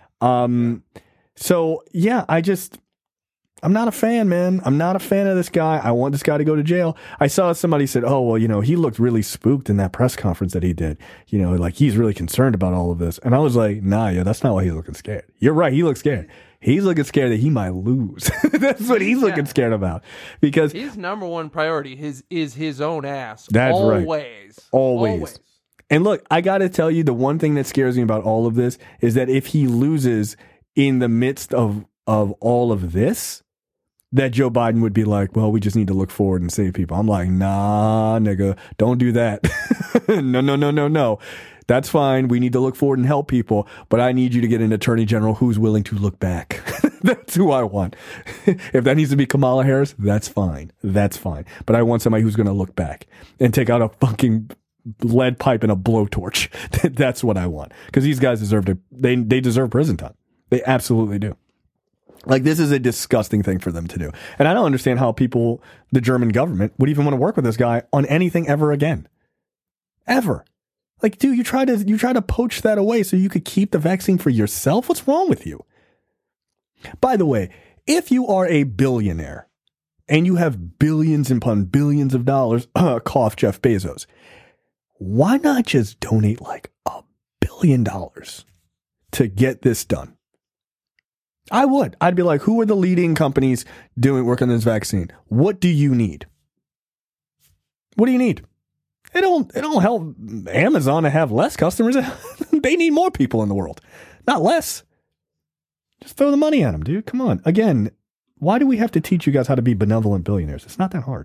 Speaker 1: So yeah, I'm not a fan, man. I'm not a fan of this guy. I want this guy to go to jail. I saw somebody said, oh, well, he looked really spooked in that press conference that he did. Like he's really concerned about all of this. And I was like, nah, yeah, that's not why he's looking scared. You're right. He looks scared. He's looking scared that he might lose. That's what he's looking scared about. Because
Speaker 2: his number one priority is his own ass.
Speaker 1: That's
Speaker 2: always.
Speaker 1: Right. Always. And look, I got to tell you, the one thing that scares me about all of this is that if he loses in the midst of all of this, that Joe Biden would be like, well, we just need to look forward and save people. I'm like, nah, nigga, don't do that. No. That's fine. We need to look forward and help people, but I need you to get an attorney general who's willing to look back. That's who I want. If that needs to be Kamala Harris, that's fine. That's fine. But I want somebody who's going to look back and take out a fucking lead pipe and a blowtorch. That's what I want. Because these guys they deserve prison time. They absolutely do. Like, this is a disgusting thing for them to do. And I don't understand how the German government would even want to work with this guy on anything ever again. Ever. Like, dude, you try to poach that away so you could keep the vaccine for yourself? What's wrong with you? By the way, if you are a billionaire and you have billions upon billions of dollars, cough Jeff Bezos, why not just donate like $1 billion to get this done? I would. I'd be like, who are the leading companies doing work on this vaccine? What do you need? What do you need? It don't help Amazon to have less customers. They need more people in the world, not less. Just throw the money at them, dude. Come on. Again, why do we have to teach you guys how to be benevolent billionaires? It's not that hard.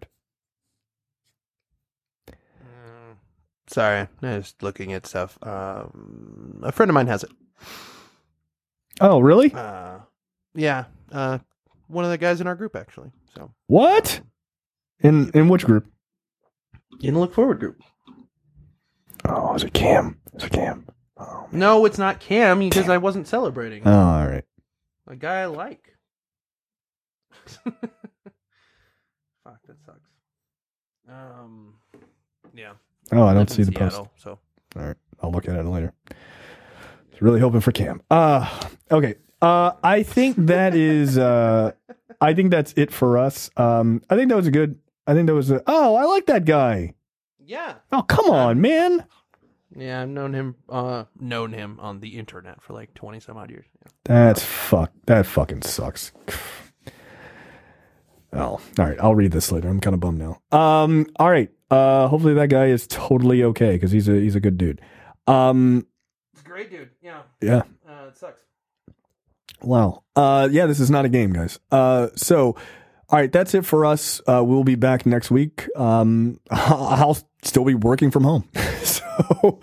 Speaker 2: Sorry, I was looking at stuff. A friend of mine has it.
Speaker 1: Oh, really?
Speaker 2: Yeah. One of the guys in our group, actually. So
Speaker 1: what? In which group?
Speaker 2: In the Look Forward group.
Speaker 1: Oh, is it Cam? Oh,
Speaker 2: no, it's not Cam because I wasn't celebrating.
Speaker 1: Oh, all right.
Speaker 2: A guy I like. Fuck, that sucks. Yeah.
Speaker 1: Oh, I don't see the
Speaker 2: Seattle,
Speaker 1: post.
Speaker 2: So.
Speaker 1: All right, I'll look at it later. Really hoping for Cam. Okay. I think that is. I think that's it for us. I think that was oh, I like that guy.
Speaker 2: Yeah.
Speaker 1: Oh, come on, man.
Speaker 2: Yeah, I've known him on the internet for like 20 some odd years.
Speaker 1: Yeah. That fucking sucks. Oh, all right. I'll read this later. I'm kind of bummed now. All right. Hopefully that guy is totally okay because he's a good dude.
Speaker 2: Great dude. Yeah.
Speaker 1: Yeah.
Speaker 2: It sucks.
Speaker 1: Wow. Yeah, this is not a game, guys. So All right, that's it for us. We'll be back next week. I'll still be working from home. So,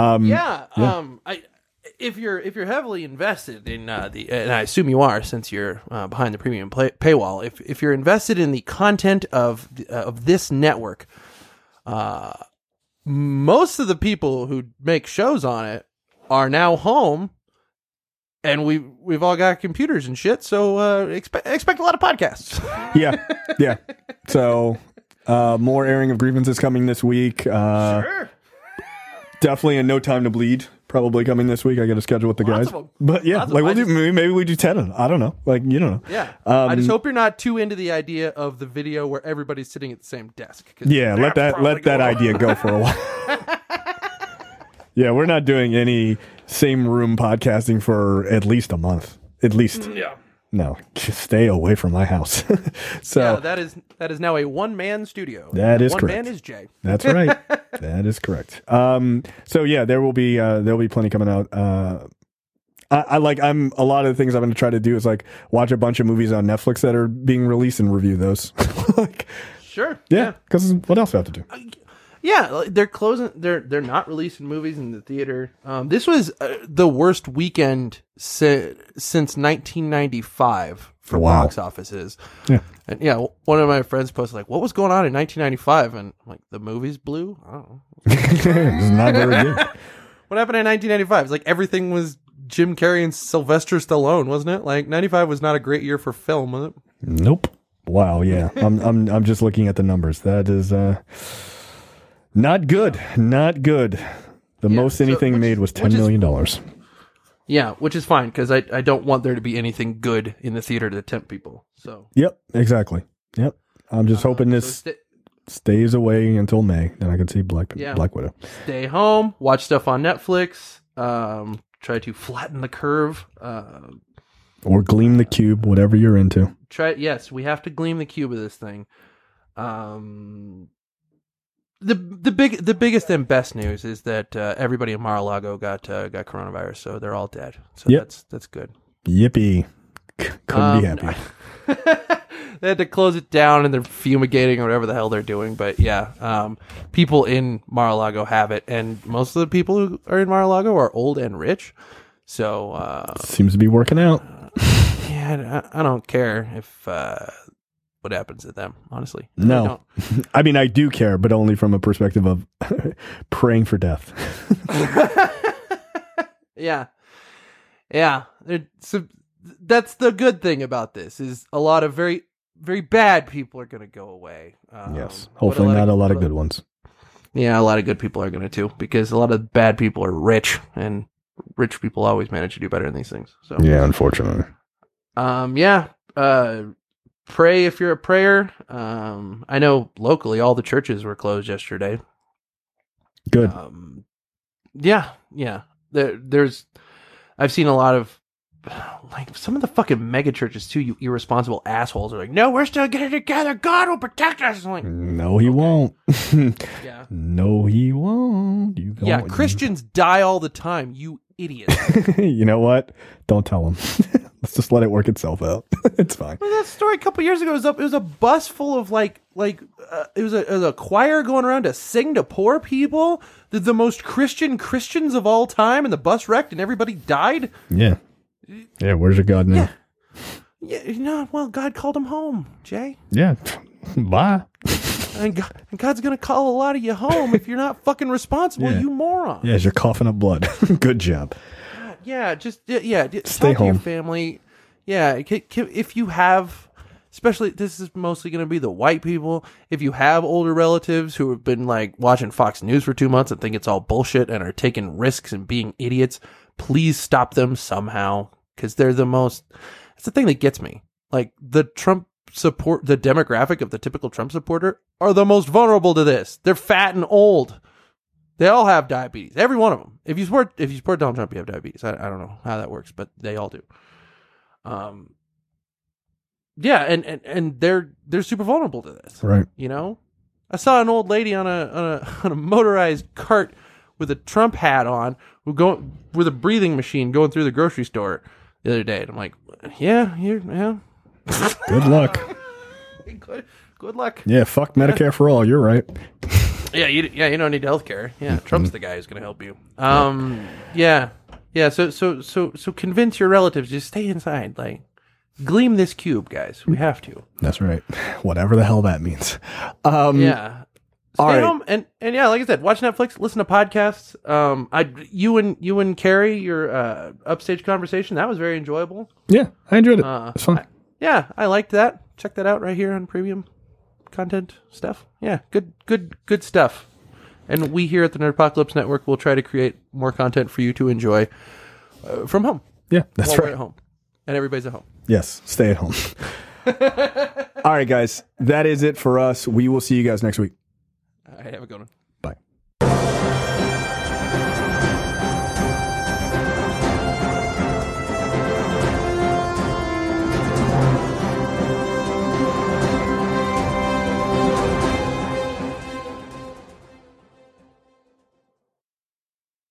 Speaker 2: if you're heavily invested in and I assume you are since you're behind the premium paywall, if you're invested in the content of this network, most of the people who make shows on it are now home. And we've all got computers and shit, so expect a lot of podcasts.
Speaker 1: Yeah. So more airing of grievances coming this week.
Speaker 2: Sure.
Speaker 1: Definitely a No Time to Bleed probably coming this week. I got to schedule with the guys. But yeah, like we'll do. Maybe we do 10. I don't know. Like you don't know.
Speaker 2: Yeah. I just hope you're not too into the idea of the video where everybody's sitting at the same desk.
Speaker 1: Yeah, let that idea go for a while. Yeah, we're not doing any same room podcasting for at least a month. At least.
Speaker 2: Yeah.
Speaker 1: No, just stay away from my house. So
Speaker 2: that is now a one-man studio.
Speaker 1: That is
Speaker 2: one
Speaker 1: correct.
Speaker 2: One man is Jay.
Speaker 1: That's right. That is correct. So yeah, there'll be plenty coming out. A lot of the things I'm going to try to do is like watch a bunch of movies on Netflix that are being released and review those.
Speaker 2: Sure.
Speaker 1: Yeah. Because what else do I have to do?
Speaker 2: Yeah, they're closing. They're not releasing movies in the theater. This was the worst weekend since 1995 for box offices.
Speaker 1: Yeah,
Speaker 2: and yeah, one of my friends posted like, "What was going on in 1995?" And I'm like, the movies blew. I don't know.
Speaker 1: It's not very good.
Speaker 2: What happened in 1995? It's like everything was Jim Carrey and Sylvester Stallone, wasn't it? Like 95 was not a great year for film, was it?
Speaker 1: Nope. Wow. Yeah, I'm just looking at the numbers. That is not good. Not good. The most anything made was $10 million.
Speaker 2: Yeah, which is fine because I don't want there to be anything good in the theater to tempt people. So.
Speaker 1: Yep. Exactly. Yep. I'm just hoping this stays away until May, then I can see Black Widow. Stay
Speaker 2: home, watch stuff on Netflix. Try to flatten the curve.
Speaker 1: Or gleam the cube, whatever you're into.
Speaker 2: Yes, we have to gleam the cube of this thing. The biggest and best news is that everybody in Mar-a-Lago got coronavirus, so they're all dead. So that's good.
Speaker 1: Yippee! Couldn't be happy.
Speaker 2: They had to close it down, and they're fumigating or whatever the hell they're doing. But yeah, people in Mar-a-Lago have it, and most of the people who are in Mar-a-Lago are old and rich. So
Speaker 1: seems to be working out.
Speaker 2: Yeah, I don't care if. What happens to them, honestly.
Speaker 1: No. I mean, I do care, but only from a perspective of praying for death.
Speaker 2: Yeah. So that's the good thing about this is a lot of very, very bad people are going to go away.
Speaker 1: Yes. Hopefully not a lot of good ones.
Speaker 2: Yeah, a lot of good people are going to too, because a lot of bad people are rich, and rich people always manage to do better in these things. So
Speaker 1: yeah, unfortunately.
Speaker 2: Pray if you're a prayer. I know locally all the churches were closed yesterday.
Speaker 1: Good.
Speaker 2: Yeah. I've seen a lot of like some of the fucking mega churches too. You irresponsible assholes are like, no, we're still getting together. God will protect us. I'm like,
Speaker 1: no, he won't.
Speaker 2: Yeah.
Speaker 1: No, he won't.
Speaker 2: Christians die all the time. You idiot.
Speaker 1: You know what? Don't tell them. Let's just let it work itself out. It's fine.
Speaker 2: Well, that story a couple years ago it was a bus full of it was a choir going around to sing to poor people. The most Christians of all time, and the bus wrecked and everybody died.
Speaker 1: Yeah. Yeah. Where's your God now?
Speaker 2: Yeah. Well, God called him home, Jay.
Speaker 1: Yeah. Bye.
Speaker 2: And God's gonna call a lot of you home if you're not fucking responsible, you moron.
Speaker 1: Yeah, you're coughing up blood. Good job.
Speaker 2: Yeah, just
Speaker 1: stay
Speaker 2: talk
Speaker 1: home.
Speaker 2: to your family. Yeah, if you have, especially this is mostly going to be the white people. If you have older relatives who have been like watching Fox News for 2 months and think it's all bullshit and are taking risks and being idiots, please stop them somehow, because they're the most. It's the thing that gets me. Like the demographic of the typical Trump supporter are the most vulnerable to this. They're fat and old. They all have diabetes. Every one of them. If you support Donald Trump, you have diabetes. I don't know how that works, but they all do. Yeah, and they're super vulnerable to this.
Speaker 1: Right.
Speaker 2: You know? I saw an old lady on a motorized cart with a Trump hat on, with a breathing machine going through the grocery store the other day. And I'm like, yeah.
Speaker 1: Good luck.
Speaker 2: Good luck.
Speaker 3: Yeah, fuck Medicare for all. You're right.
Speaker 2: Yeah, you don't need healthcare. Yeah, Trump's the guy who's going to help you. Yeah. So convince your relatives. Just stay inside. Like, gleam this cube, guys. We have to.
Speaker 3: That's right. Whatever the hell that means.
Speaker 2: Yeah. Stay
Speaker 3: all right.
Speaker 2: home and yeah, like I said, watch Netflix, listen to podcasts. You and Carrie, your upstage conversation, that was very enjoyable.
Speaker 3: Yeah, I enjoyed it. It's fun.
Speaker 2: I liked that. Check that out right here on premium content stuff. Yeah, good stuff. And we here at the Nerdpocalypse Network will try to create more content for you to enjoy from home.
Speaker 3: Yeah, that's
Speaker 2: while
Speaker 3: right.
Speaker 2: We're at home, and everybody's at home.
Speaker 3: Yes, stay at home. All right, guys, that is it for us. We will see you guys next week.
Speaker 2: All right, have a good one.
Speaker 3: Bye.